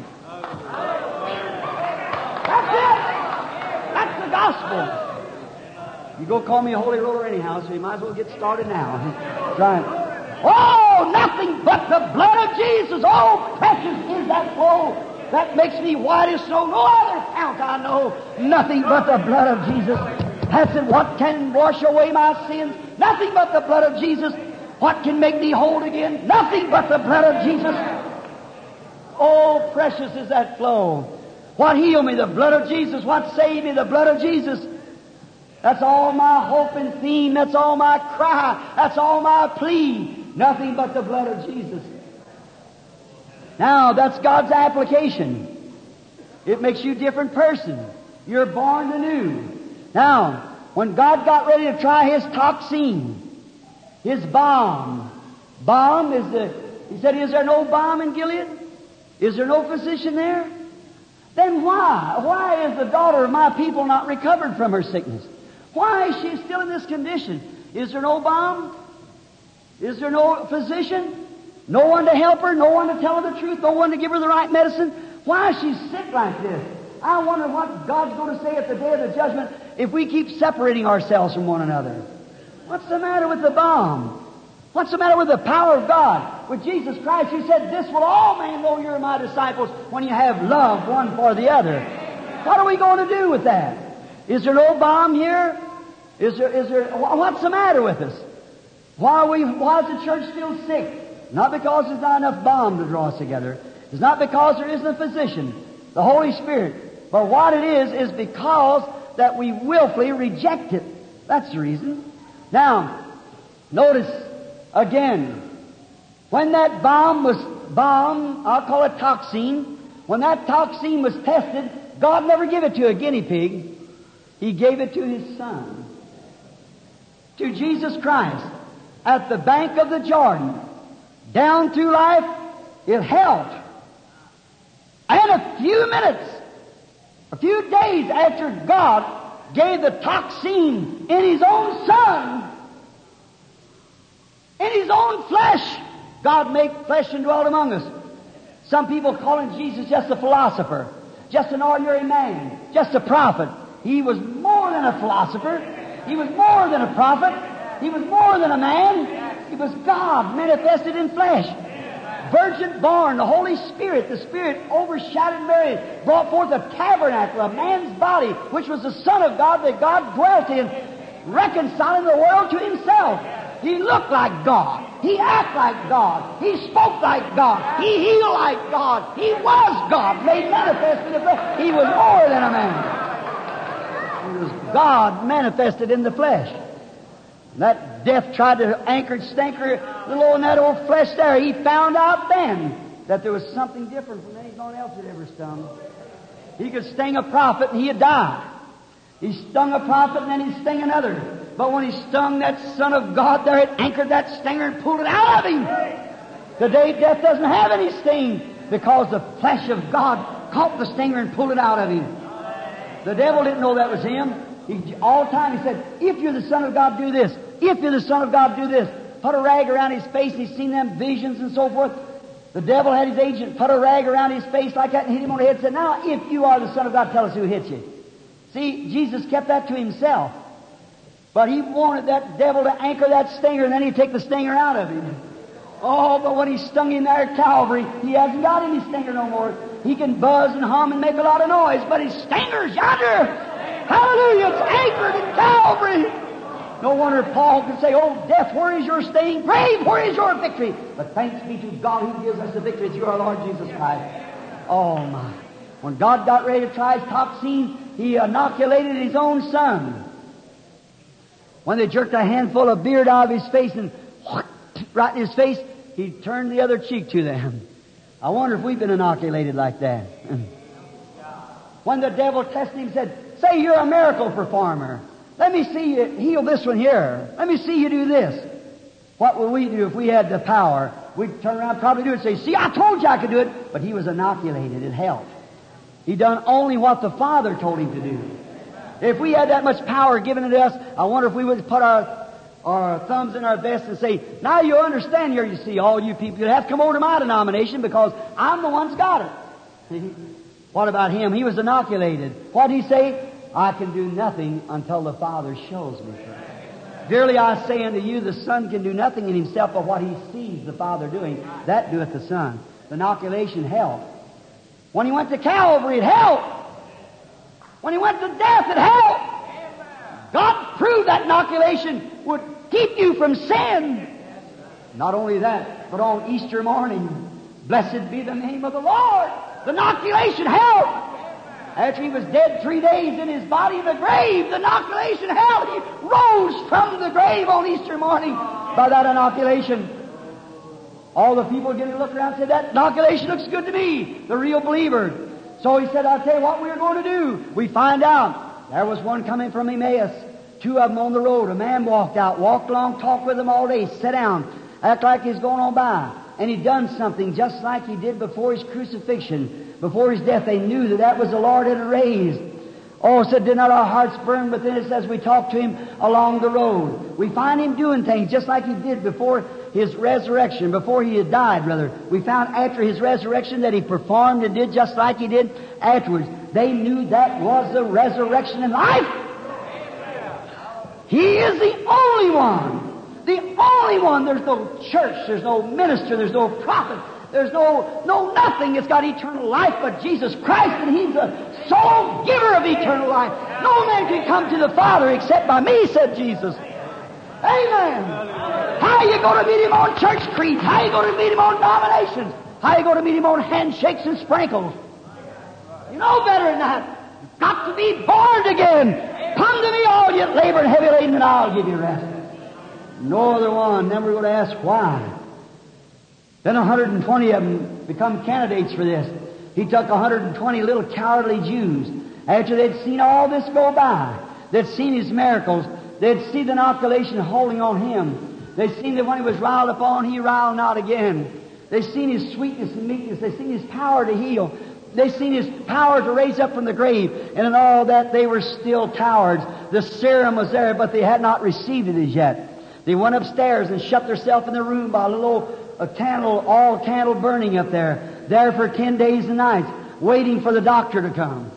That's it. That's the gospel. You go call me a holy roller anyhow, so you might as well get started now. Right. Oh, nothing but the blood of Jesus. Oh, precious is that flow that makes me white as snow. No other fount I know. Nothing but the blood of Jesus. That's it. What can wash away my sins? Nothing but the blood of Jesus. What can make me whole again? Nothing but the blood of Jesus. Oh, precious is that flow. What healed me? The blood of Jesus. What saved me? The blood of Jesus. That's all my hope and theme. That's all my cry. That's all my plea. Nothing but the blood of Jesus. Now, that's God's application. It makes you a different person. You're born anew. Now, when God got ready to try His toxin, His balm, balm is the, He said, is there no balm in Gilead? Is there no physician there? Then why? Why is the daughter of my people not recovered from her sickness? Why is she still in this condition? Is there no balm? Is there no physician? No one to help her? No one to tell her the truth? No one to give her the right medicine? Why is she sick like this? I wonder what God's going to say at the day of the judgment if we keep separating ourselves from one another. What's the matter with the balm? What's the matter with the power of God? With Jesus Christ, He said, this will all men know you're my disciples when you have love one for the other. What are we going to do with that? Is there no balm here? Is there, is there, what's the matter with us? Why are we, why is the church still sick? Not because there's not enough balm to draw us together. It's not because there isn't a physician, the Holy Spirit. But what it is, is because that we willfully reject it. That's the reason. Now, notice again, when that balm was, balm, I'll call it toxin, when that toxin was tested, God never gave it to a guinea pig. He gave it to His Son. To Jesus Christ. At the bank of the Jordan. Down through life, it helped. And a few minutes, a few days after God gave the toxin in His own Son, in His own flesh, God made flesh and dwelt among us. Some people calling Jesus just a philosopher, just an ordinary man, just a prophet. He was more than a philosopher. He was more than a prophet. He was more than a man. He was God manifested in flesh. Virgin born, the Holy Spirit, the Spirit overshadowed Mary, brought forth a tabernacle, a man's body, which was the Son of God that God dwelt in, reconciling the world to Himself. He looked like God. He acted like God. He spoke like God. He healed like God. He was God, made manifest in the flesh. He was more than a man. He was God manifested in the flesh. That death tried to anchor stinker little old in that old flesh there. He found out then that there was something different from anyone else that ever stung. He could sting a prophet and he'd die. He stung a prophet and then he'd sting another. But when he stung that Son of God there, it anchored that stinger and pulled it out of him. Today death doesn't have any sting because the flesh of God caught the stinger and pulled it out of him. The devil didn't know that was him. He, all the time he said, if you're the Son of God, do this. If you're the Son of God, do this. Put a rag around his face, and he's seen them visions and so forth. The devil had his agent put a rag around his face like that and hit him on the head and said, now, if you are the Son of God, tell us who hit you. See, Jesus kept that to Himself. But He wanted that devil to anchor that stinger, and then He'd take the stinger out of him. Oh, but when He stung him there at Calvary, He hasn't got any stinger no more. He can buzz and hum and make a lot of noise, but His stinger's yonder. Hallelujah! It's anchored in Calvary. No wonder Paul could say, oh, death, where is your sting? Grave, where is your victory? But thanks be to God who gives us the victory through our Lord Jesus Christ. Oh, my. When God got ready to try His toxin, He inoculated His own Son. When they jerked a handful of beard out of His face and right in His face, He turned the other cheek to them. I wonder if we've been inoculated like that. When the devil tested Him, said, say you're a miracle performer. Let me see you heal this one here. Let me see you do this. What would we do if we had the power? We'd turn around and probably do it and say, see, I told you I could do it. But He was inoculated. It helped. He done only what the Father told Him to do. If we had that much power given to us, I wonder if we would put our, our thumbs in our vests and say, now you understand here, you see, all you people, you have to come over to my denomination because I'm the one that's got it. What about Him? He was inoculated. What did He say? I can do nothing until the Father shows me. Verily I say unto you, the Son can do nothing in Himself but what He sees the Father doing. That doeth the Son. The inoculation helped. When He went to Calvary, it helped. When He went to death, it helped. God proved that inoculation would keep you from sin. Not only that, but on Easter morning, blessed be the name of the Lord. The inoculation helped. After he was dead three days in his body in the grave, the inoculation hell, he rose from the grave on Easter morning by that inoculation. All the people getting to look around and said, that inoculation looks good to me, the real believer. So he said, I'll tell you what we're going to do. We find out. There was one coming from Emmaus. Two of them on the road. A man walked out, walked along, talked with them all day, sat down, act like he's going on by. And he'd done something just like he did before his crucifixion, before his death. They knew that that was the Lord had raised. Oh, said, did not our hearts burn within us as we talked to him along the road? We find him doing things just like he did before his resurrection, before he had died, rather. We found after his resurrection that he performed and did just like he did afterwards. They knew that was the resurrection in life. He is the only one. The only one. There's no church, there's no minister, there's no prophet, there's no no nothing that's got eternal life but Jesus Christ, and He's the sole giver of eternal life. No man can come to the Father except by me, said Jesus. Amen. How are you going to meet Him on church creeds? How are you going to meet Him on dominations? How are you going to meet Him on handshakes and sprinkles? You know better than that. You've got to be born again. Come to me, all you labor and heavy laden, and I'll give you rest. No other one. Then we're going to ask why. Then one hundred twenty of them become candidates for this. He took one hundred twenty little cowardly Jews. After they'd seen all this go by, they'd seen His miracles, they'd seen the inoculation holding on Him. They'd seen that when He was riled upon, He riled not again. They'd seen His sweetness and meekness. They'd seen His power to heal. They'd seen His power to raise up from the grave. And in all that, they were still cowards. The serum was there, but they had not received it as yet. They went upstairs and shut themselves in their room by a little a candle, all candle burning up there, there for ten days and nights, waiting for the doctor to come.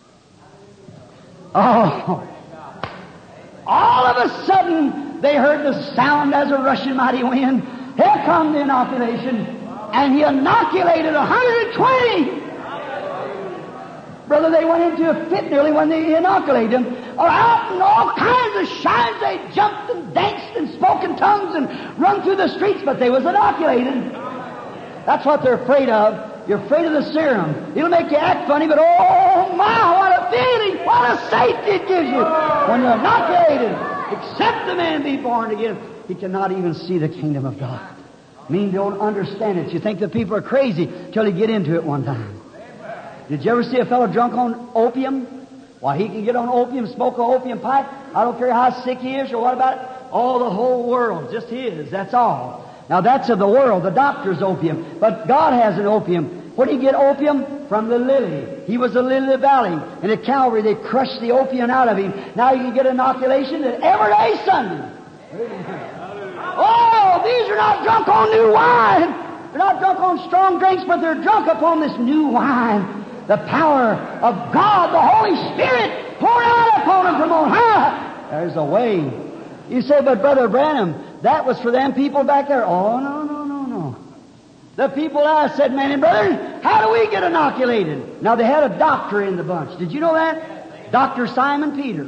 Oh! All of a sudden, they heard the sound as a rushing mighty wind. Here come the inoculation. And He inoculated one hundred twenty. Brother, they went into a fit nearly when they inoculated them. Or out in all kinds of shines, they jumped and danced and spoke in tongues and run through the streets, but they was inoculated. That's what they're afraid of. You're afraid of the serum. It'll make you act funny, but oh my, what a feeling, what a safety it gives you when you're inoculated. Except the man be born again, he cannot even see the kingdom of God. I mean, they don't understand it. You think the people are crazy till they get into it one time. Did you ever see a fellow drunk on opium? Why, he can get on opium, smoke an opium pipe. I don't care how sick he is or what about it. Oh, the whole world, just his, that's all. Now that's of the world, the doctor's opium. But God has an opium. Where did he get opium? From the lily. He was the lily of the valley. And at Calvary, they crushed the opium out of him. Now you can get inoculation every day Sunday. Oh, these are not drunk on new wine. They're not drunk on strong drinks, but they're drunk upon this new wine. The power of God, the Holy Spirit, poured out upon them from on high. There's a way. You say, but Brother Branham, that was for them people back there. Oh, no, no, no, no. The people I said, man and brothers, how do we get inoculated? Now, they had a doctor in the bunch. Did you know that? Doctor Simon Peter.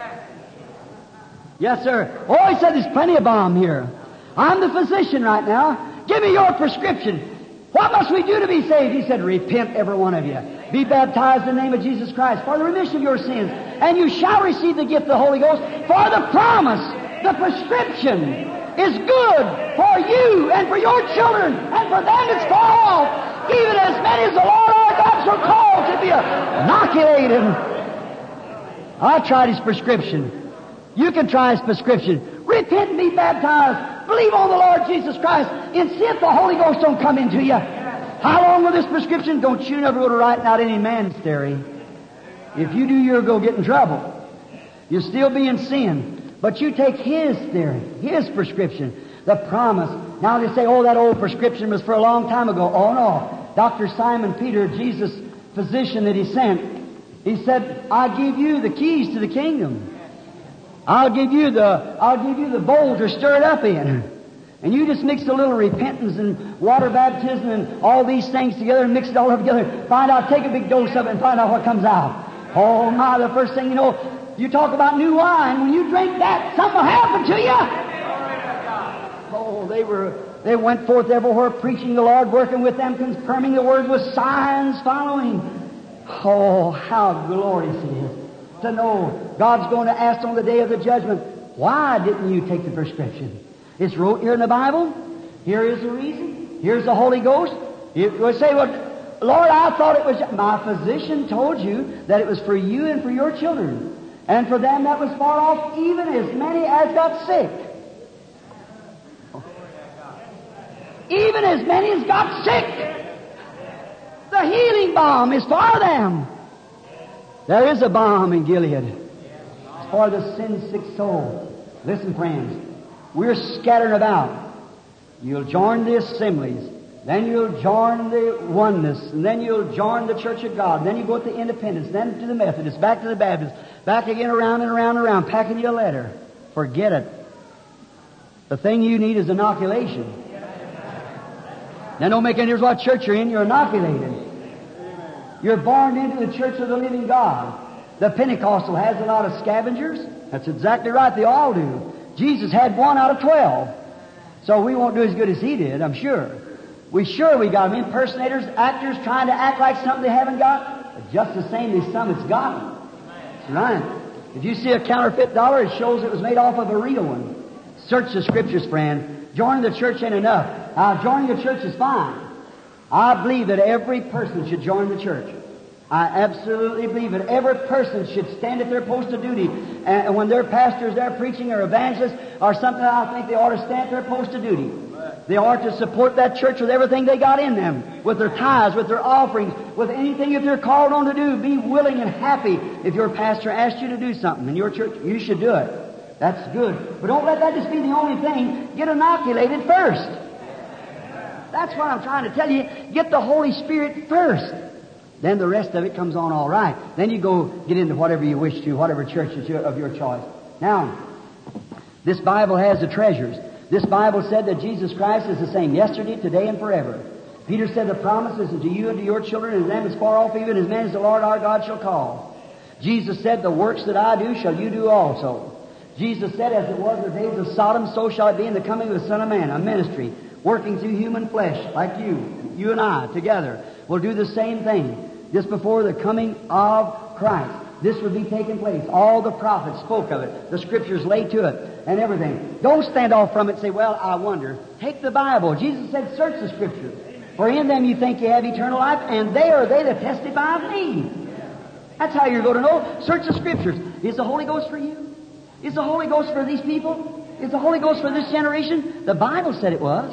Yes, sir. Oh, he said there's plenty of balm here. I'm the physician right now. Give me your prescription. What must we do to be saved? He said, repent, every one of you. Be baptized in the name of Jesus Christ for the remission of your sins. And you shall receive the gift of the Holy Ghost. For the promise, the prescription is good for you and for your children and for them that's far off. Even as many as the Lord our God shall call to be inoculated. I tried his prescription. You can try his prescription. Repent and be baptized. Believe on the Lord Jesus Christ, and see if the Holy Ghost don't come into you. How long will this prescription? Don't you never go to writing out any man's theory. If you do, you'll go get in trouble. You'll still be in sin. But you take his theory, his prescription, the promise. Now they say, oh, that old prescription was for a long time ago. Oh, no. Doctor Simon Peter, Jesus' physician that he sent, he said, I give you the keys to the kingdom. I'll give you the, I'll give you the bowl to stir it up in. And you just mix a little repentance and water baptism and all these things together and mix it all up together. Find out, take a big dose of it and find out what comes out. Oh my, the first thing you know, you talk about new wine. When you drink that, something will happen to you. Oh, they were, they went forth everywhere preaching the Lord, working with them, confirming the word with signs following. Oh, how glorious it is to know God's going to ask on the day of the judgment, why didn't you take the prescription? It's wrote here in the Bible. Here is the reason. Here's the Holy Ghost. You would say, well, Lord, I thought it was... My physician told you that it was for you and for your children. And for them that was far off, even as many as got sick. Even as many as got sick. The healing balm is for them. There is a balm in Gilead. It's for the sin-sick soul. Listen, friends. We're scattering about. You'll join the assemblies. Then you'll join the oneness. And then you'll join the Church of God. Then you go to the Independents. Then to the Methodists. Back to the Baptists. Back again around and around and around. Packing you a letter. Forget it. The thing you need is inoculation. Now don't make any difference what church you're in. You're inoculated. You're born into the Church of the living God. The Pentecostal has a lot of scavengers. That's exactly right. They all do. Jesus had one out of twelve. So we won't do as good as he did, I'm sure. We sure we got them. Impersonators, actors trying to act like something they haven't got. But just the same, there's some that's got them. That's right. If you see a counterfeit dollar, it shows it was made off of a real one. Search the Scriptures, friend. Joining the church ain't enough. Now, joining the church is fine. I believe that every person should join the church. I absolutely believe that every person should stand at their post of duty. And when their pastor is there preaching or evangelist or something, I think they ought to stand at their post of duty. They ought to support that church with everything they got in them, with their tithes, with their offerings, with anything if they're called on to do. Be willing and happy. If your pastor asks you to do something in your church, you should do it. That's good. But don't let that just be the only thing. Get inoculated first. That's what I'm trying to tell you. Get the Holy Spirit first. Then the rest of it comes on all right. Then you go get into whatever you wish to, whatever church is your, of your choice. Now, this Bible has the treasures. This Bible said that Jesus Christ is the same yesterday, today, and forever. Peter said the promises are to you and to your children, and to them as far off even as many as the Lord our God shall call. Jesus said, the works that I do shall you do also. Jesus said, as it was in the days of Sodom, so shall it be in the coming of the Son of Man, a ministry, working through human flesh, like you, you and I, together, will do the same thing, just before the coming of Christ. This would be taking place. All the prophets spoke of it. The Scriptures lay to it, and everything. Don't stand off from it and say, well, I wonder. Take the Bible. Jesus said, search the Scriptures. For in them you think you have eternal life, and they are they that testify of me. That's how you're going to know. Search the Scriptures. Is the Holy Ghost for you? Is the Holy Ghost for these people? Is the Holy Ghost for this generation? The Bible said it was.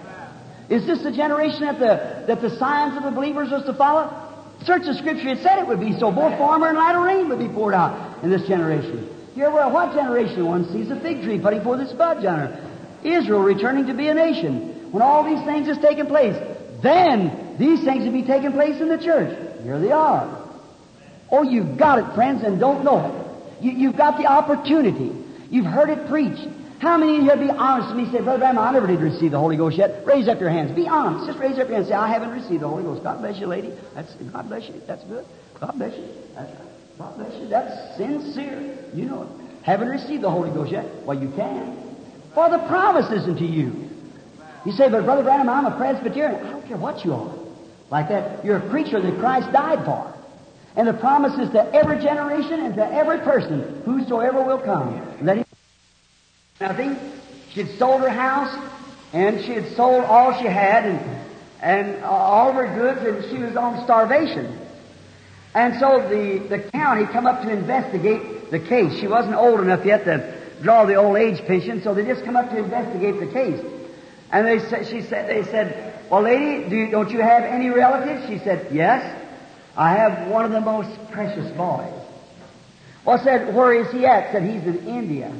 Is this the generation that the, that the signs of the believers was to follow? Search the Scripture. It said it would be so. Both former and latter rain would be poured out in this generation. Here, well, what generation? One sees a fig tree putting forth its buds on her. Israel returning to be a nation. When all these things is taking place, then these things will be taking place in the church. Here they are. Oh, you've got it, friends, and don't know it. You, you've got the opportunity. You've heard it preached. How many of you would be honest with me? Say, Brother Branham, I never did receive the Holy Ghost yet. Raise up your hands. Be honest. Just raise up your hands and say, I haven't received the Holy Ghost. God bless you, lady. That's God bless you. That's good. God bless you. That's right. God bless you. That's sincere. You know it. Haven't received the Holy Ghost yet. Well, you can. For the promise isn't to you. You say, but Brother Branham, I'm a Presbyterian. I don't care what you are. Like that. You're a creature that Christ died for. And the promise is to every generation and to every person, whosoever will come. Let him nothing. She had sold her house, and she had sold all she had, and and uh, all of her goods, and she was on starvation. And so the, the county come up to investigate the case. She wasn't old enough yet to draw the old age pension, so they just come up to investigate the case. And they said, she said, they said, well, lady, do you, don't you have any relatives? She said, yes, I have one of the most precious boys. Well, said, where is he at? Said, he's in India.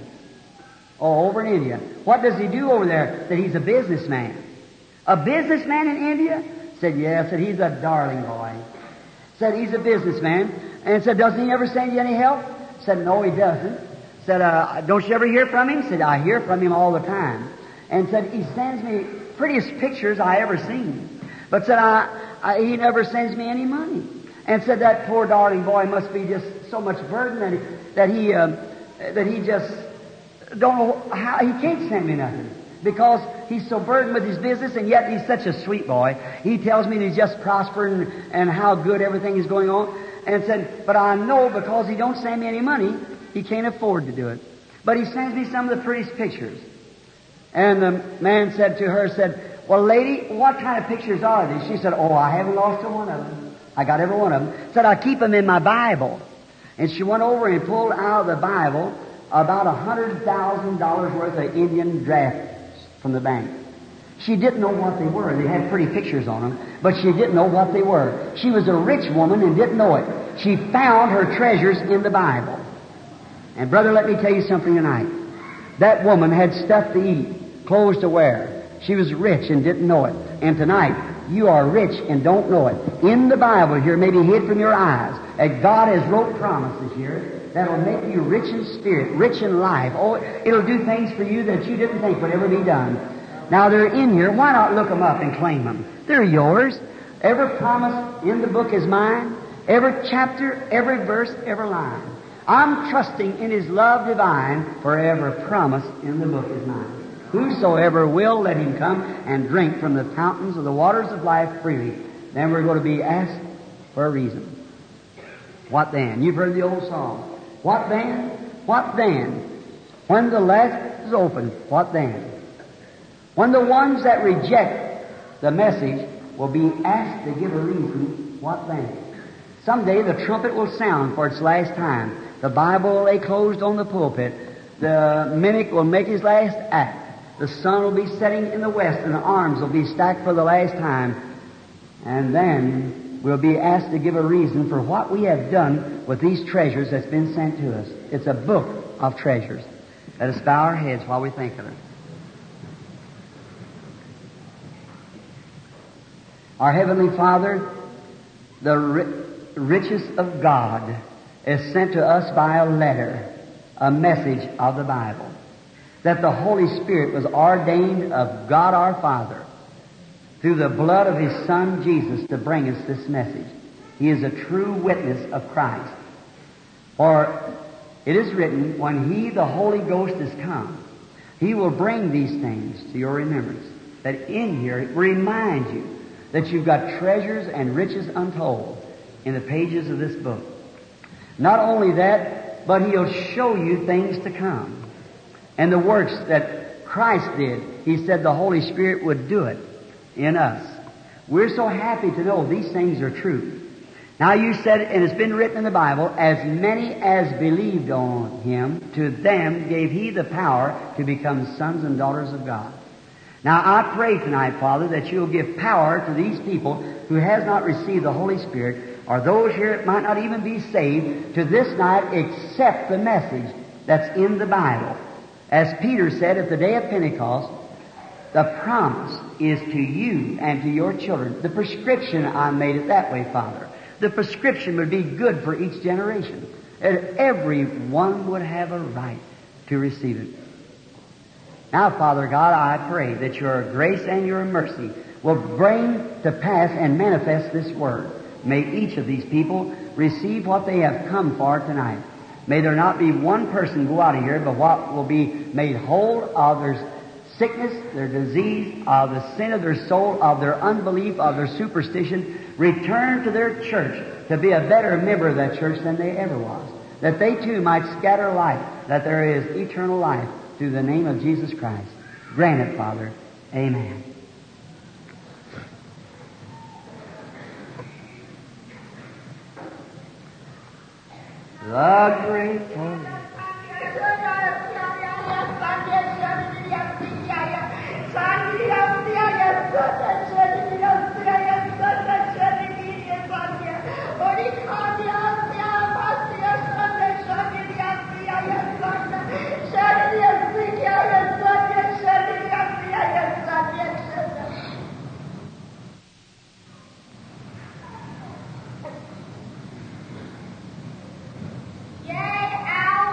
Oh, over in India. What does he do over there? Said, he's a businessman. A businessman in India? Said, yeah. Said, he's a darling boy. Said, he's a businessman. And said, doesn't he ever send you any help? Said, no, he doesn't. Said, uh, don't you ever hear from him? Said, I hear from him all the time. And said, he sends me prettiest pictures I ever seen. But said, I, I, he never sends me any money. And said, that poor darling boy must be just so much burden that he, that he, uh, that he just don't know how, he can't send me nothing. because he's so burdened with his business, and yet he's such a sweet boy. He tells me that he's just prospering and, and how good everything is going on. And said, but I know because he don't send me any money, he can't afford to do it. But he sends me some of the prettiest pictures. And the man said to her, said, well, lady, what kind of pictures are these? She said, oh, I haven't lost a one of them. I got every one of them. Said, I keep them in my Bible. And she went over and pulled out of the Bible about a hundred thousand dollars worth of Indian drafts from the bank. She didn't know what they were. They had pretty pictures on them, but she didn't know what they were. She was a rich woman and didn't know it. She found her treasures in the Bible. And brother, let me tell you something tonight. That woman had stuff to eat, clothes to wear. She was rich and didn't know it. And tonight, you are rich and don't know it. In the Bible here, maybe hid from your eyes, that God has wrote promises here that'll make you rich in spirit, rich in life. Oh, it'll do things for you that you didn't think would ever be done. Now, they're in here. Why not look them up and claim them? They're yours. Every promise in the book is mine. Every chapter, every verse, every line. I'm trusting in His love divine, for every promise in the book is mine. Whosoever will, let him come and drink from the fountains of the waters of life freely. Then we're going to be asked for a reason. What then? You've heard the old song. What then? What then? When the last is open, what then? When the ones that reject the message will be asked to give a reason, what then? Someday the trumpet will sound for its last time. The Bible will lay closed on the pulpit. The mimic will make his last act. The sun will be setting in the west, and the arms will be stacked for the last time. And then we'll be asked to give a reason for what we have done with these treasures that's been sent to us. It's a book of treasures. Let us bow our heads while we think of it. Our Heavenly Father, the ri- riches of God is sent to us by a letter, a message of the Bible, that the Holy Spirit was ordained of God our Father through the blood of His Son Jesus to bring us this message. He is a true witness of Christ. For it is written, when He, the Holy Ghost, is come, He will bring these things to your remembrance. That in here it reminds you that you've got treasures and riches untold in the pages of this book. Not only that, but He'll show you things to come. And the works that Christ did, He said the Holy Spirit would do it in us. We're so happy to know these things are true. Now you said, and it's been written in the Bible, as many as believed on Him, to them gave He the power to become sons and daughters of God. Now I pray tonight, Father, that You'll give power to these people who has not received the Holy Spirit, or those here that might not even be saved, to this night accept the message that's in the Bible. As Peter said at the day of Pentecost, the promise is to you and to your children. The prescription, I made it that way, Father. The prescription would be good for each generation. And everyone would have a right to receive it. Now, Father God, I pray that Your grace and Your mercy will bring to pass and manifest this Word. May each of these people receive what they have come for tonight. May there not be one person go out of here, but what will be made whole of their sickness, their disease, of the sin of their soul, of their unbelief, of their superstition, return to their church to be a better member of that church than they ever was. That they too might scatter light, that there is eternal life through the name of Jesus Christ. Grant it, Father. Amen. The grateful. Yea, our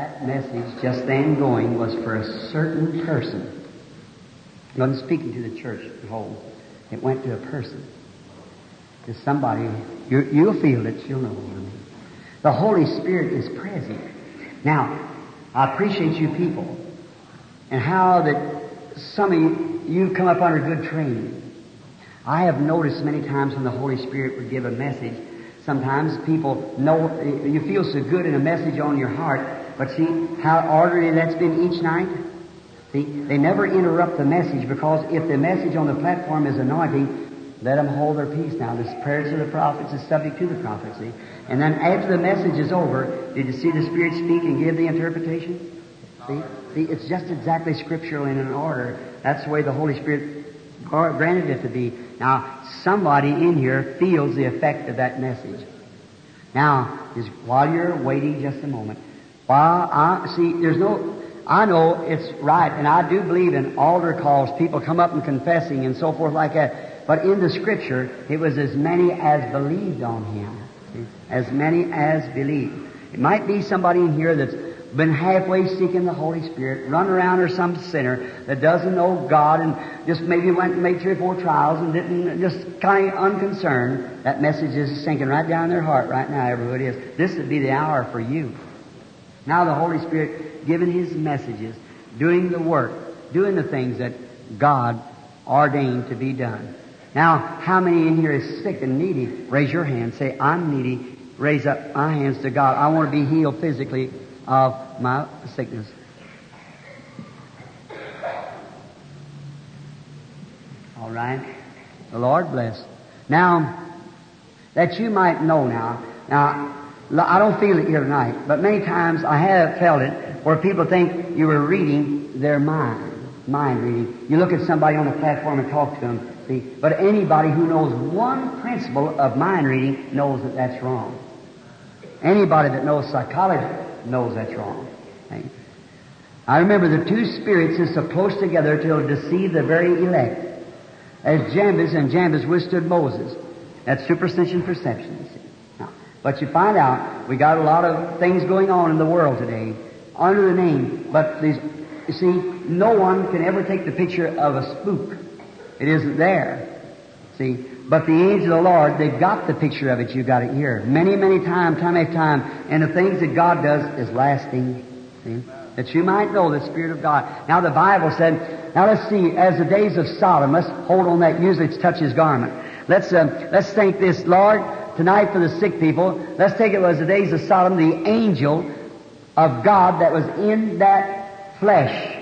That message just then going was for a certain person. It wasn't speaking to the church as a whole. It went to a person. To somebody. You, you'll feel it. You'll know what I mean. The Holy Spirit is present. Now, I appreciate you people and how that some of you, you've come up under good training. I have noticed many times when the Holy Spirit would give a message, sometimes people know, you feel so good in a message on your heart, but see how orderly that's been each night? See, they never interrupt the message, because if the message on the platform is anointing, let them hold their peace now. The prayers of the prophets is subject to the prophecy. And then after the message is over, did you see the Spirit speak and give the interpretation? See? See, it's just exactly scriptural in an order. That's the way the Holy Spirit granted it to be. Now, somebody in here feels the effect of that message. Now, is while you're waiting just a moment, while I see, there's no, I know it's right, and I do believe in altar calls, people come up and confessing and so forth like that. But in the Scripture, it was as many as believed on Him. See? As many as believed. It might be somebody in here that's been halfway seeking the Holy Spirit, run around, or some sinner that doesn't know God and just maybe went and made three or four trials and didn't, just kind of unconcerned. That message is sinking right down their heart right now, everywhere it is. This would be the hour for you. Now the Holy Spirit giving His messages, doing the work, doing the things that God ordained to be done. Now, how many in here is sick and needy? Raise your hand. Say, I'm needy. Raise up my hands to God. I want to be healed physically of my sickness. All right. The Lord bless. Now, that you might know now. Now, I don't feel it here tonight, but many times I have felt it where people think you were reading their mind. Mind reading. You look at somebody on the platform and talk to them. See, but anybody who knows one principle of mind reading knows that that's wrong. Anybody that knows psychology knows that's wrong. See? I remember the two spirits is so close together till deceive the very elect. As Jambres and Jambres withstood Moses. That's superstition perception. You see. Now, but you find out we got a lot of things going on in the world today under the name. But these, you see, no one can ever take the picture of a spook. It isn't there. See? But the angel of the Lord, they've got the picture of it. You've got it here. Many, many times, time after time. And the things that God does is lasting. See? That you might know the Spirit of God. Now the Bible said, now let's see, as the days of Sodom, let's hold on that, usually it's touch His garment. Let's, uh, let's think this, Lord, tonight for the sick people, let's take it as the days of Sodom, the angel of God that was in that flesh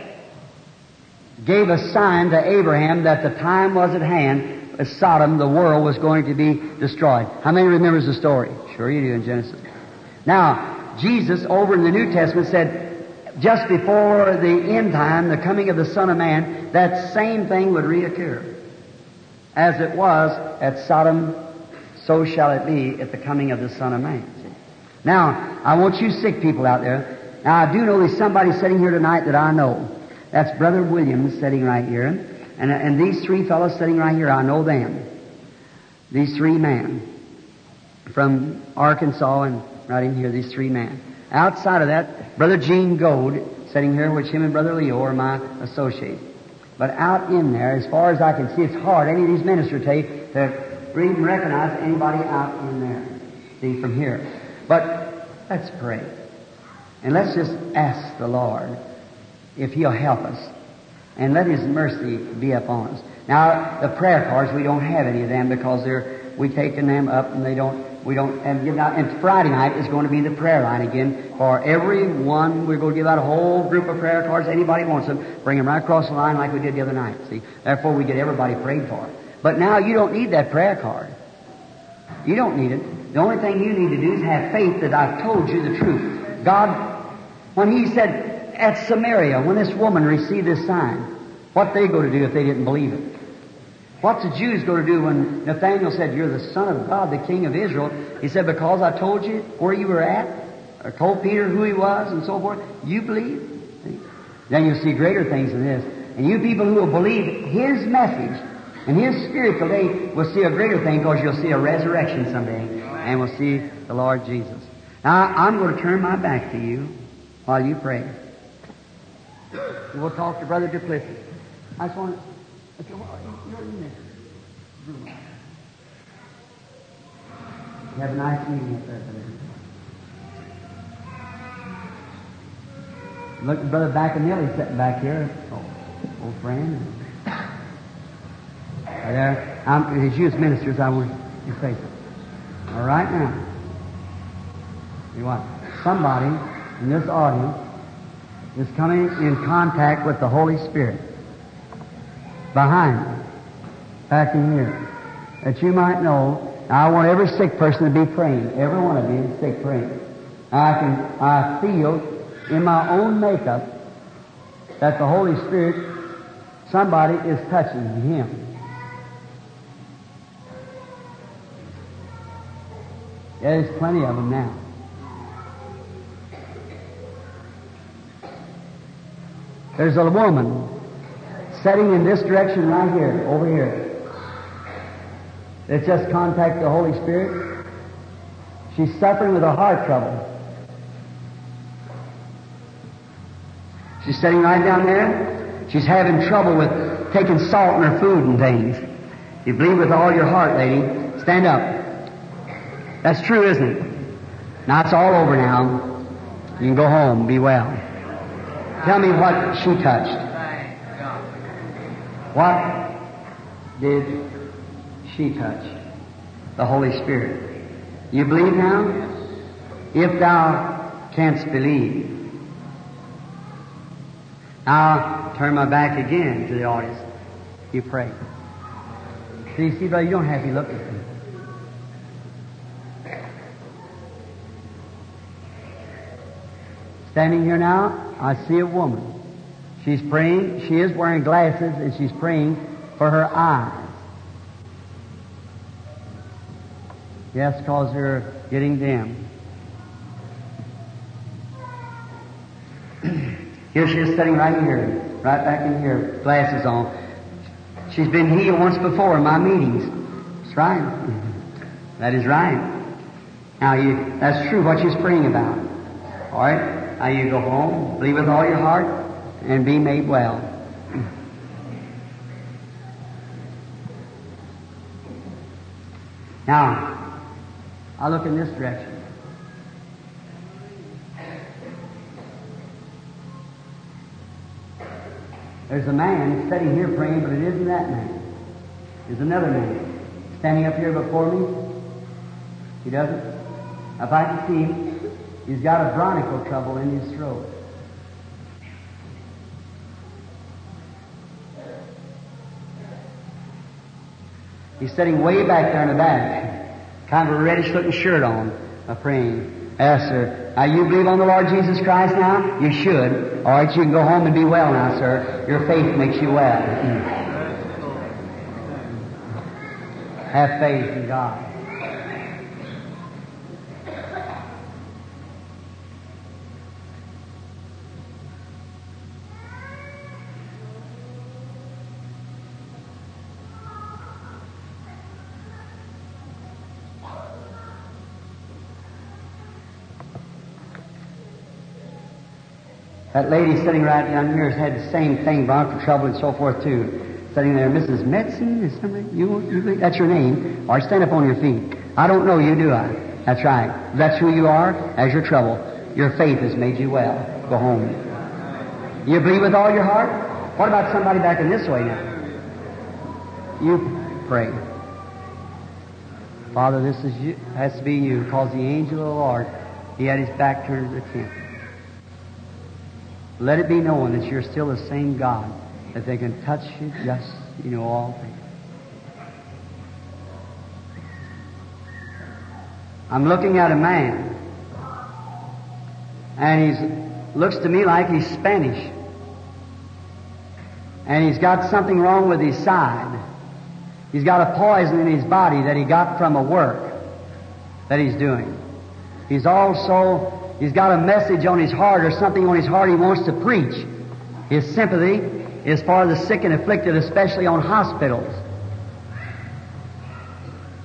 gave a sign to Abraham that the time was at hand, as Sodom, the world, was going to be destroyed. How many remembers the story? Sure you do in Genesis. Now, Jesus over in the New Testament said, just before the end time, the coming of the Son of Man, that same thing would reoccur. As it was at Sodom, so shall it be at the coming of the Son of Man. See? Now, I want you sick people out there. Now, I do know there's somebody sitting here tonight that I know. That's Brother Williams sitting right here. And, and these three fellows sitting right here, I know them. These three men from Arkansas and right in here, these three men. Outside of that, Brother Gene Gold sitting here, which him and Brother Leo are my associates. But out in there, as far as I can see, it's hard, any of these ministers take, to even recognize anybody out in there. See, from here. But let's pray. And let's just ask the Lord if He'll help us. And let His mercy be upon us. Now, the prayer cards, we don't have any of them because they're, we taken them up and they don't, we don't, and give out, and Friday night is going to be the prayer line again. For every one, we're going to give out a whole group of prayer cards. Anybody wants them, bring them right across the line like we did the other night. See? Therefore, we get everybody prayed for. But now you don't need that prayer card. You don't need it. The only thing you need to do is have faith that I've told you the truth. God, when He said, at Samaria, when this woman received this sign, what they go to do if they didn't believe it? What's the Jews go to do when Nathanael said, you're the Son of God, the King of Israel? He said, because I told you where you were at, or told Peter who he was, and so forth, you believe? See? Then you'll see greater things than this. And you people who will believe His message and His Spirit today will see a greater thing, because you'll see a resurrection someday, and we'll see the Lord Jesus. Now, I'm going to turn my back to you. while you pray. We'll talk to Brother Duplessis. I just want to... You're in this room. You have a nice meeting up there, Brother. Look at Brother Bacanelli sitting back here. Oh, old friend. Right there. I'm, as you as ministers, I want you to say something. All right now. You want somebody in this audience is coming in contact with the Holy Spirit behind you, back in here, that you might know. Now, I want every sick person to be praying. Every one of you is sick praying. I can, I feel in my own makeup that the Holy Spirit, somebody is touching him. Yeah, there's plenty of them now. There's a woman sitting in this direction right here, over here, that's just contacted the Holy Spirit. She's suffering with a heart trouble. She's sitting right down there. She's having trouble with taking salt in her food and things. You believe with all your heart, lady. Stand up. That's true, isn't it? Now it's all over now. You can go home, be well. Tell me what she touched. What did she touch? The Holy Spirit. You believe now? If thou canst believe. Now turn my back again to the audience. You pray. See, see, brother, you don't have to look at me. Standing here now, I see a woman. She's praying. She is wearing glasses, and she's praying for her eyes. Yes, because they're getting dim. Here she is sitting right here, right back in here, glasses on. She's been healed once before in my meetings. That's right. That is right. Now, you, that's true what she's praying about. All right? Now you go home, believe with all your heart, and be made well. Now, I look in this direction. There's a man sitting here praying, but it isn't that man. There's another man standing up here before me. He doesn't. If I can see him, he's got a bronchial trouble in his throat. He's sitting way back there in the back, kind of a reddish-looking shirt on, uh, praying. Yes, sir. Now, you believe on the Lord Jesus Christ now? You should. All right, you can go home and be well now, sir. Your faith makes you well. Mm. Have faith in God. That lady sitting right down here has had the same thing, bronchial trouble and so forth too. Sitting there, Missus Metzen, is somebody, you, you, that's your name. Or stand up on your feet. I don't know you, do I? That's right. If that's who you are, that's your trouble. Your faith has made you well. Go home. You believe with all your heart? What about somebody back in this way now? You pray. Father, this is you, has to be you, because the angel of the Lord, he had his back turned to the tent. Let it be known that you're still the same God, that they can touch you just, you know, all things. I'm looking at a man, and he looks to me like he's Spanish. And he's got something wrong with his side. He's got a poison in his body that he got from a work that he's doing. He's also... He's got a message on his heart or something on his heart he wants to preach. His sympathy is for the sick and afflicted, especially on hospitals.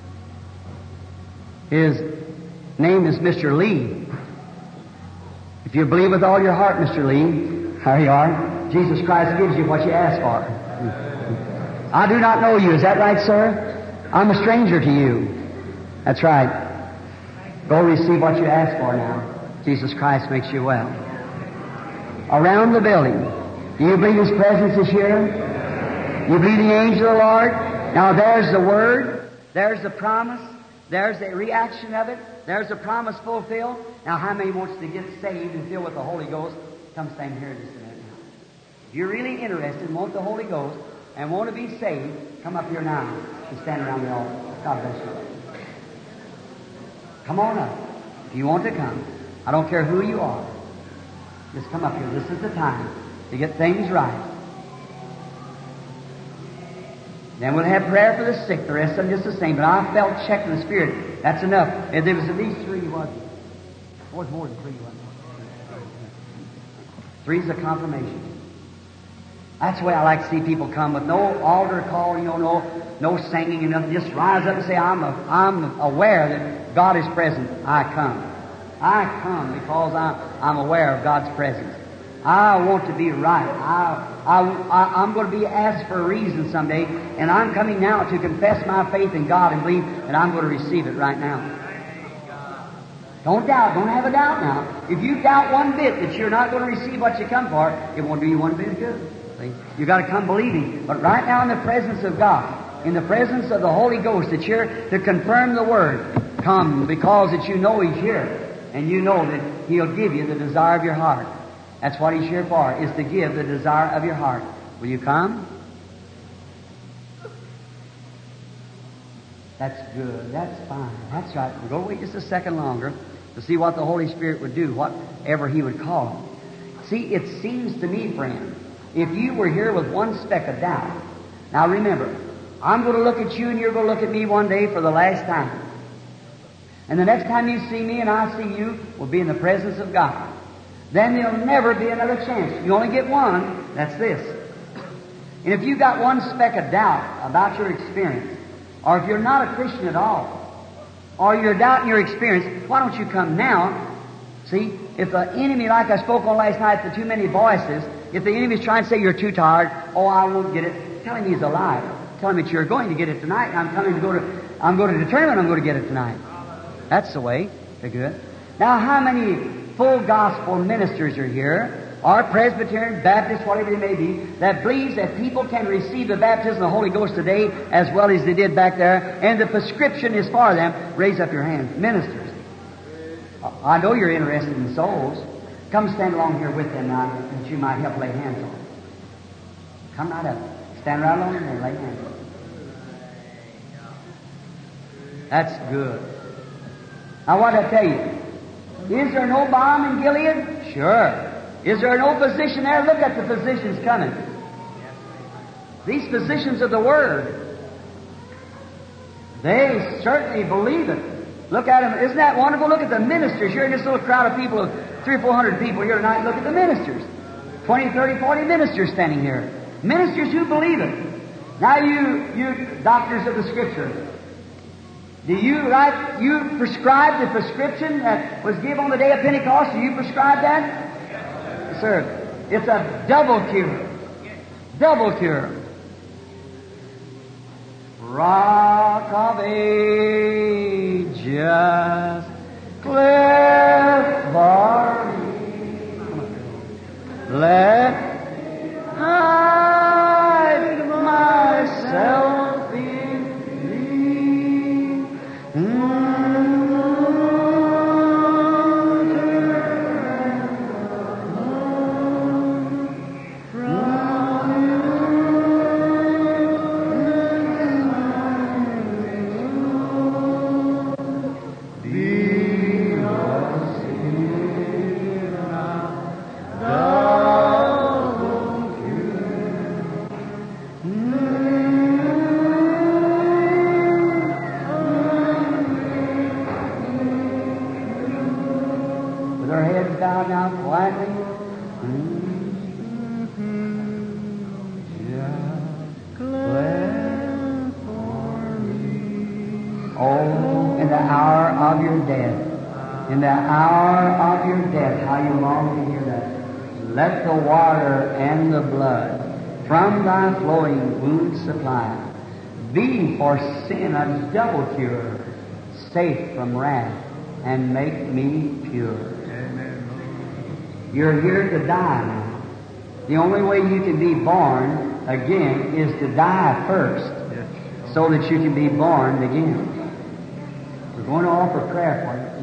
His name is Mister Lee. If If you believe with all your heart, Mister Lee, here you are. Jesus Christ gives you what you ask for. I do not know you. Is that right, sir? I'm a stranger to you. That's right. Go receive what you ask for now. Jesus Christ makes you well. Around the building, do you believe His presence is here? You believe the angel of the Lord? Now there's the Word. There's the promise. There's the reaction of it. There's the promise fulfilled. Now how many wants to get saved and filled with the Holy Ghost? Come stand here just a minute now. If you're really interested and want the Holy Ghost and want to be saved, come up here now and stand around the altar. God bless you. Come on up. If you want to come. I don't care who you are. Just come up here. This is the time to get things right. Then we'll have prayer for the sick. The rest of them just the same. But I felt checked in the Spirit. That's enough. If there was at least three, wasn't it? Or was more than three, wasn't it? Three's a confirmation. That's the way I like to see people come with no altar call, you know, no no singing and nothing. Just rise up and say, I'm a, I'm aware that God is present. I come. I come because I'm, I'm aware of God's presence. I want to be right. I, I, I, I'm going to be asked for a reason someday, and I'm coming now to confess my faith in God and believe that I'm going to receive it right now. Don't doubt. Don't have a doubt now. If you doubt one bit that you're not going to receive what you come for, it won't do you one bit of good. See? You've got to come believing. But right now in the presence of God, in the presence of the Holy Ghost, that you're to confirm the Word, come because that you know He's here. And you know that He'll give you the desire of your heart. That's what He's here for, is to give the desire of your heart. Will you come? That's good. That's fine. That's right. We'll go wait just a second longer to see what the Holy Spirit would do, whatever He would call. See, it seems to me, friend, if you were here with one speck of doubt. Now remember, I'm going to look at you and you're going to look at me one day for the last time. And the next time you see me and I see you, we'll be in the presence of God. Then there'll never be another chance. You only get one. That's this. And if you've got one speck of doubt about your experience, or if you're not a Christian at all, or you're doubting your experience, why don't you come now? See, if the enemy, like I spoke on last night, the too many voices, if the enemy's trying to say you're too tired, oh, I won't get it, tell him he's a liar. Tell him that you're going to get it tonight, and I'm coming to go to, I'm going to determine I'm going to get it tonight. That's the way to do it. Now, how many full gospel ministers are here, or Presbyterian, Baptist, whatever they may be, that believes that people can receive the baptism of the Holy Ghost today as well as they did back there, and the prescription is for them? Raise up your hands. Ministers. I know you're interested in souls. Come stand along here with them now, that you might help lay hands on them. Come right up. Stand right along there and lay hands on them. That's good. Now what I tell you, is there no balm in Gilead? Sure. Is there no physician there? Look at the physicians coming. These physicians of the Word, they certainly believe it. Look at them. Isn't that wonderful? Look at the ministers here in this little crowd of people, of three or four hundred people here tonight. Look at the ministers. Twenty, thirty, forty ministers standing here. Ministers who believe it. Now you, you doctors of the Scripture, do you write, you prescribe the prescription that was given on the day of Pentecost? Do you prescribe that? Yes, sir. It's a double cure. Double cure. Rock of Ages, cleft for me, let hide myself in thee. Mm-hmm. In the hour of your death, how you long to hear that. Let the water and the blood from thy flowing wounds supply be for sin a double cure, safe from wrath, and make me pure. Amen. You're here to die now. The only way you can be born again is to die first, yes, so that you can be born again. We're going to offer prayer for you.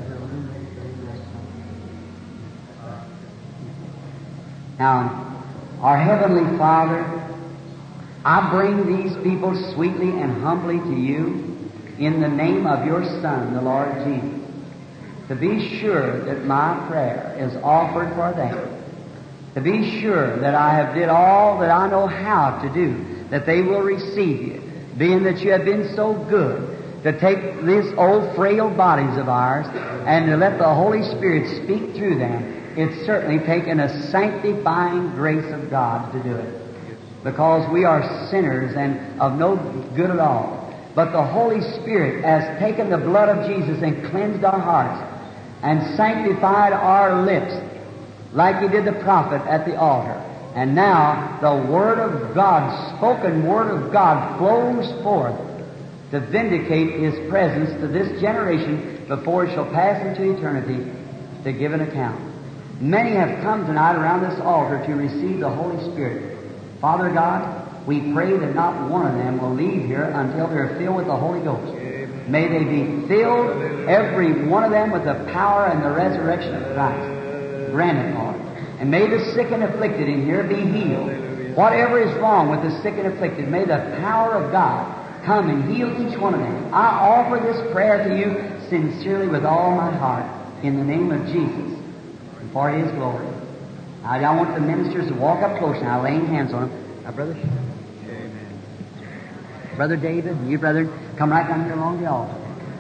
Now, our Heavenly Father, I bring these people sweetly and humbly to you in the name of your Son, the Lord Jesus, to be sure that my prayer is offered for them, to be sure that I have did all that I know how to do, that they will receive you, being that you have been so good to take these old frail bodies of ours and to let the Holy Spirit speak through them. It's certainly taken a sanctifying grace of God to do it, because we are sinners and of no good at all. But the Holy Spirit has taken the blood of Jesus and cleansed our hearts and sanctified our lips like He did the prophet at the altar. And now the Word of God, spoken Word of God, flows forth to vindicate His presence to this generation before it shall pass into eternity to give an account. Many have come tonight around this altar to receive the Holy Spirit. Father God, we pray that not one of them will leave here until they're filled with the Holy Ghost. Amen. May they be filled, every one of them, with the power and the resurrection of Christ. Grant it, Lord. And may the sick and afflicted in here be healed. Whatever is wrong with the sick and afflicted, may the power of God come and heal each one of them. I offer this prayer to you sincerely with all my heart in the name of Jesus and for His glory. Now, I want the ministers to walk up close now, laying hands on them. Now, brother, amen. Brother David, and you, brother, come right down here along the altar.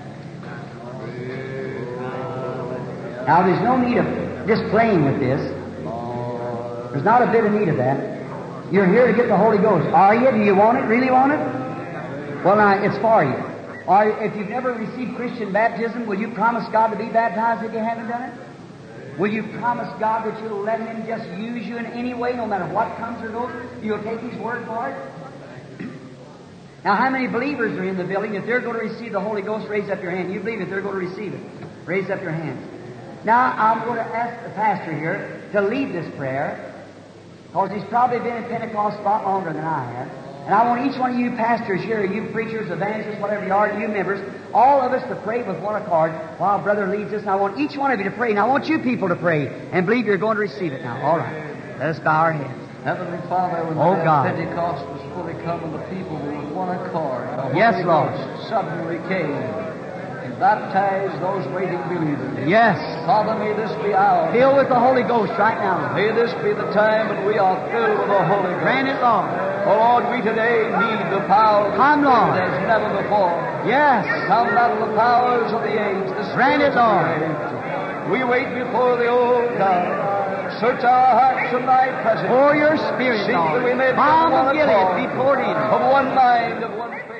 Now, there's no need of just playing with this. There's not a bit of need of that. You're here to get the Holy Ghost. Are you? Do you want it? Really want it? Well, now, it's for you. Or if you've never received Christian baptism, will you promise God to be baptized if you haven't done it? Will you promise God that you'll let Him just use you in any way, no matter what comes or goes? You'll take His word for it? Now, how many believers are in the building? If they're going to receive the Holy Ghost, raise up your hand. You believe it, they're going to receive it. Raise up your hands. Now, I'm going to ask the pastor here to lead this prayer, because he's probably been in Pentecost a lot longer than I have. And I want each one of you pastors here, you preachers, evangelists, whatever you are, you members, all of us to pray with one accord while Brother leads us. And I want each one of you to pray. And I want you people to pray and believe you're going to receive it now. All right. Let us bow our heads. Heavenly Father, when oh, the God. Pentecost was fully come and the people were with one accord, the yes, Holy Lord. Ghost suddenly came and baptized those waiting believers. Yes. Father, may this be ours. Filled with the Holy Ghost right now. May this be the time when we are filled with the Holy Ghost. Grant it, Lord. Oh, Lord, we today need the power of the Come, Lord. Spirit as never before. Yes. Come out of the powers of the age, the Grant it, spirits of Lord. the age. We wait before the old God. Search our hearts from Thy presence. For your Spirit, Seek Lord. that we may be Balm one of Gilead accord, be poured in. of one mind, of one spirit.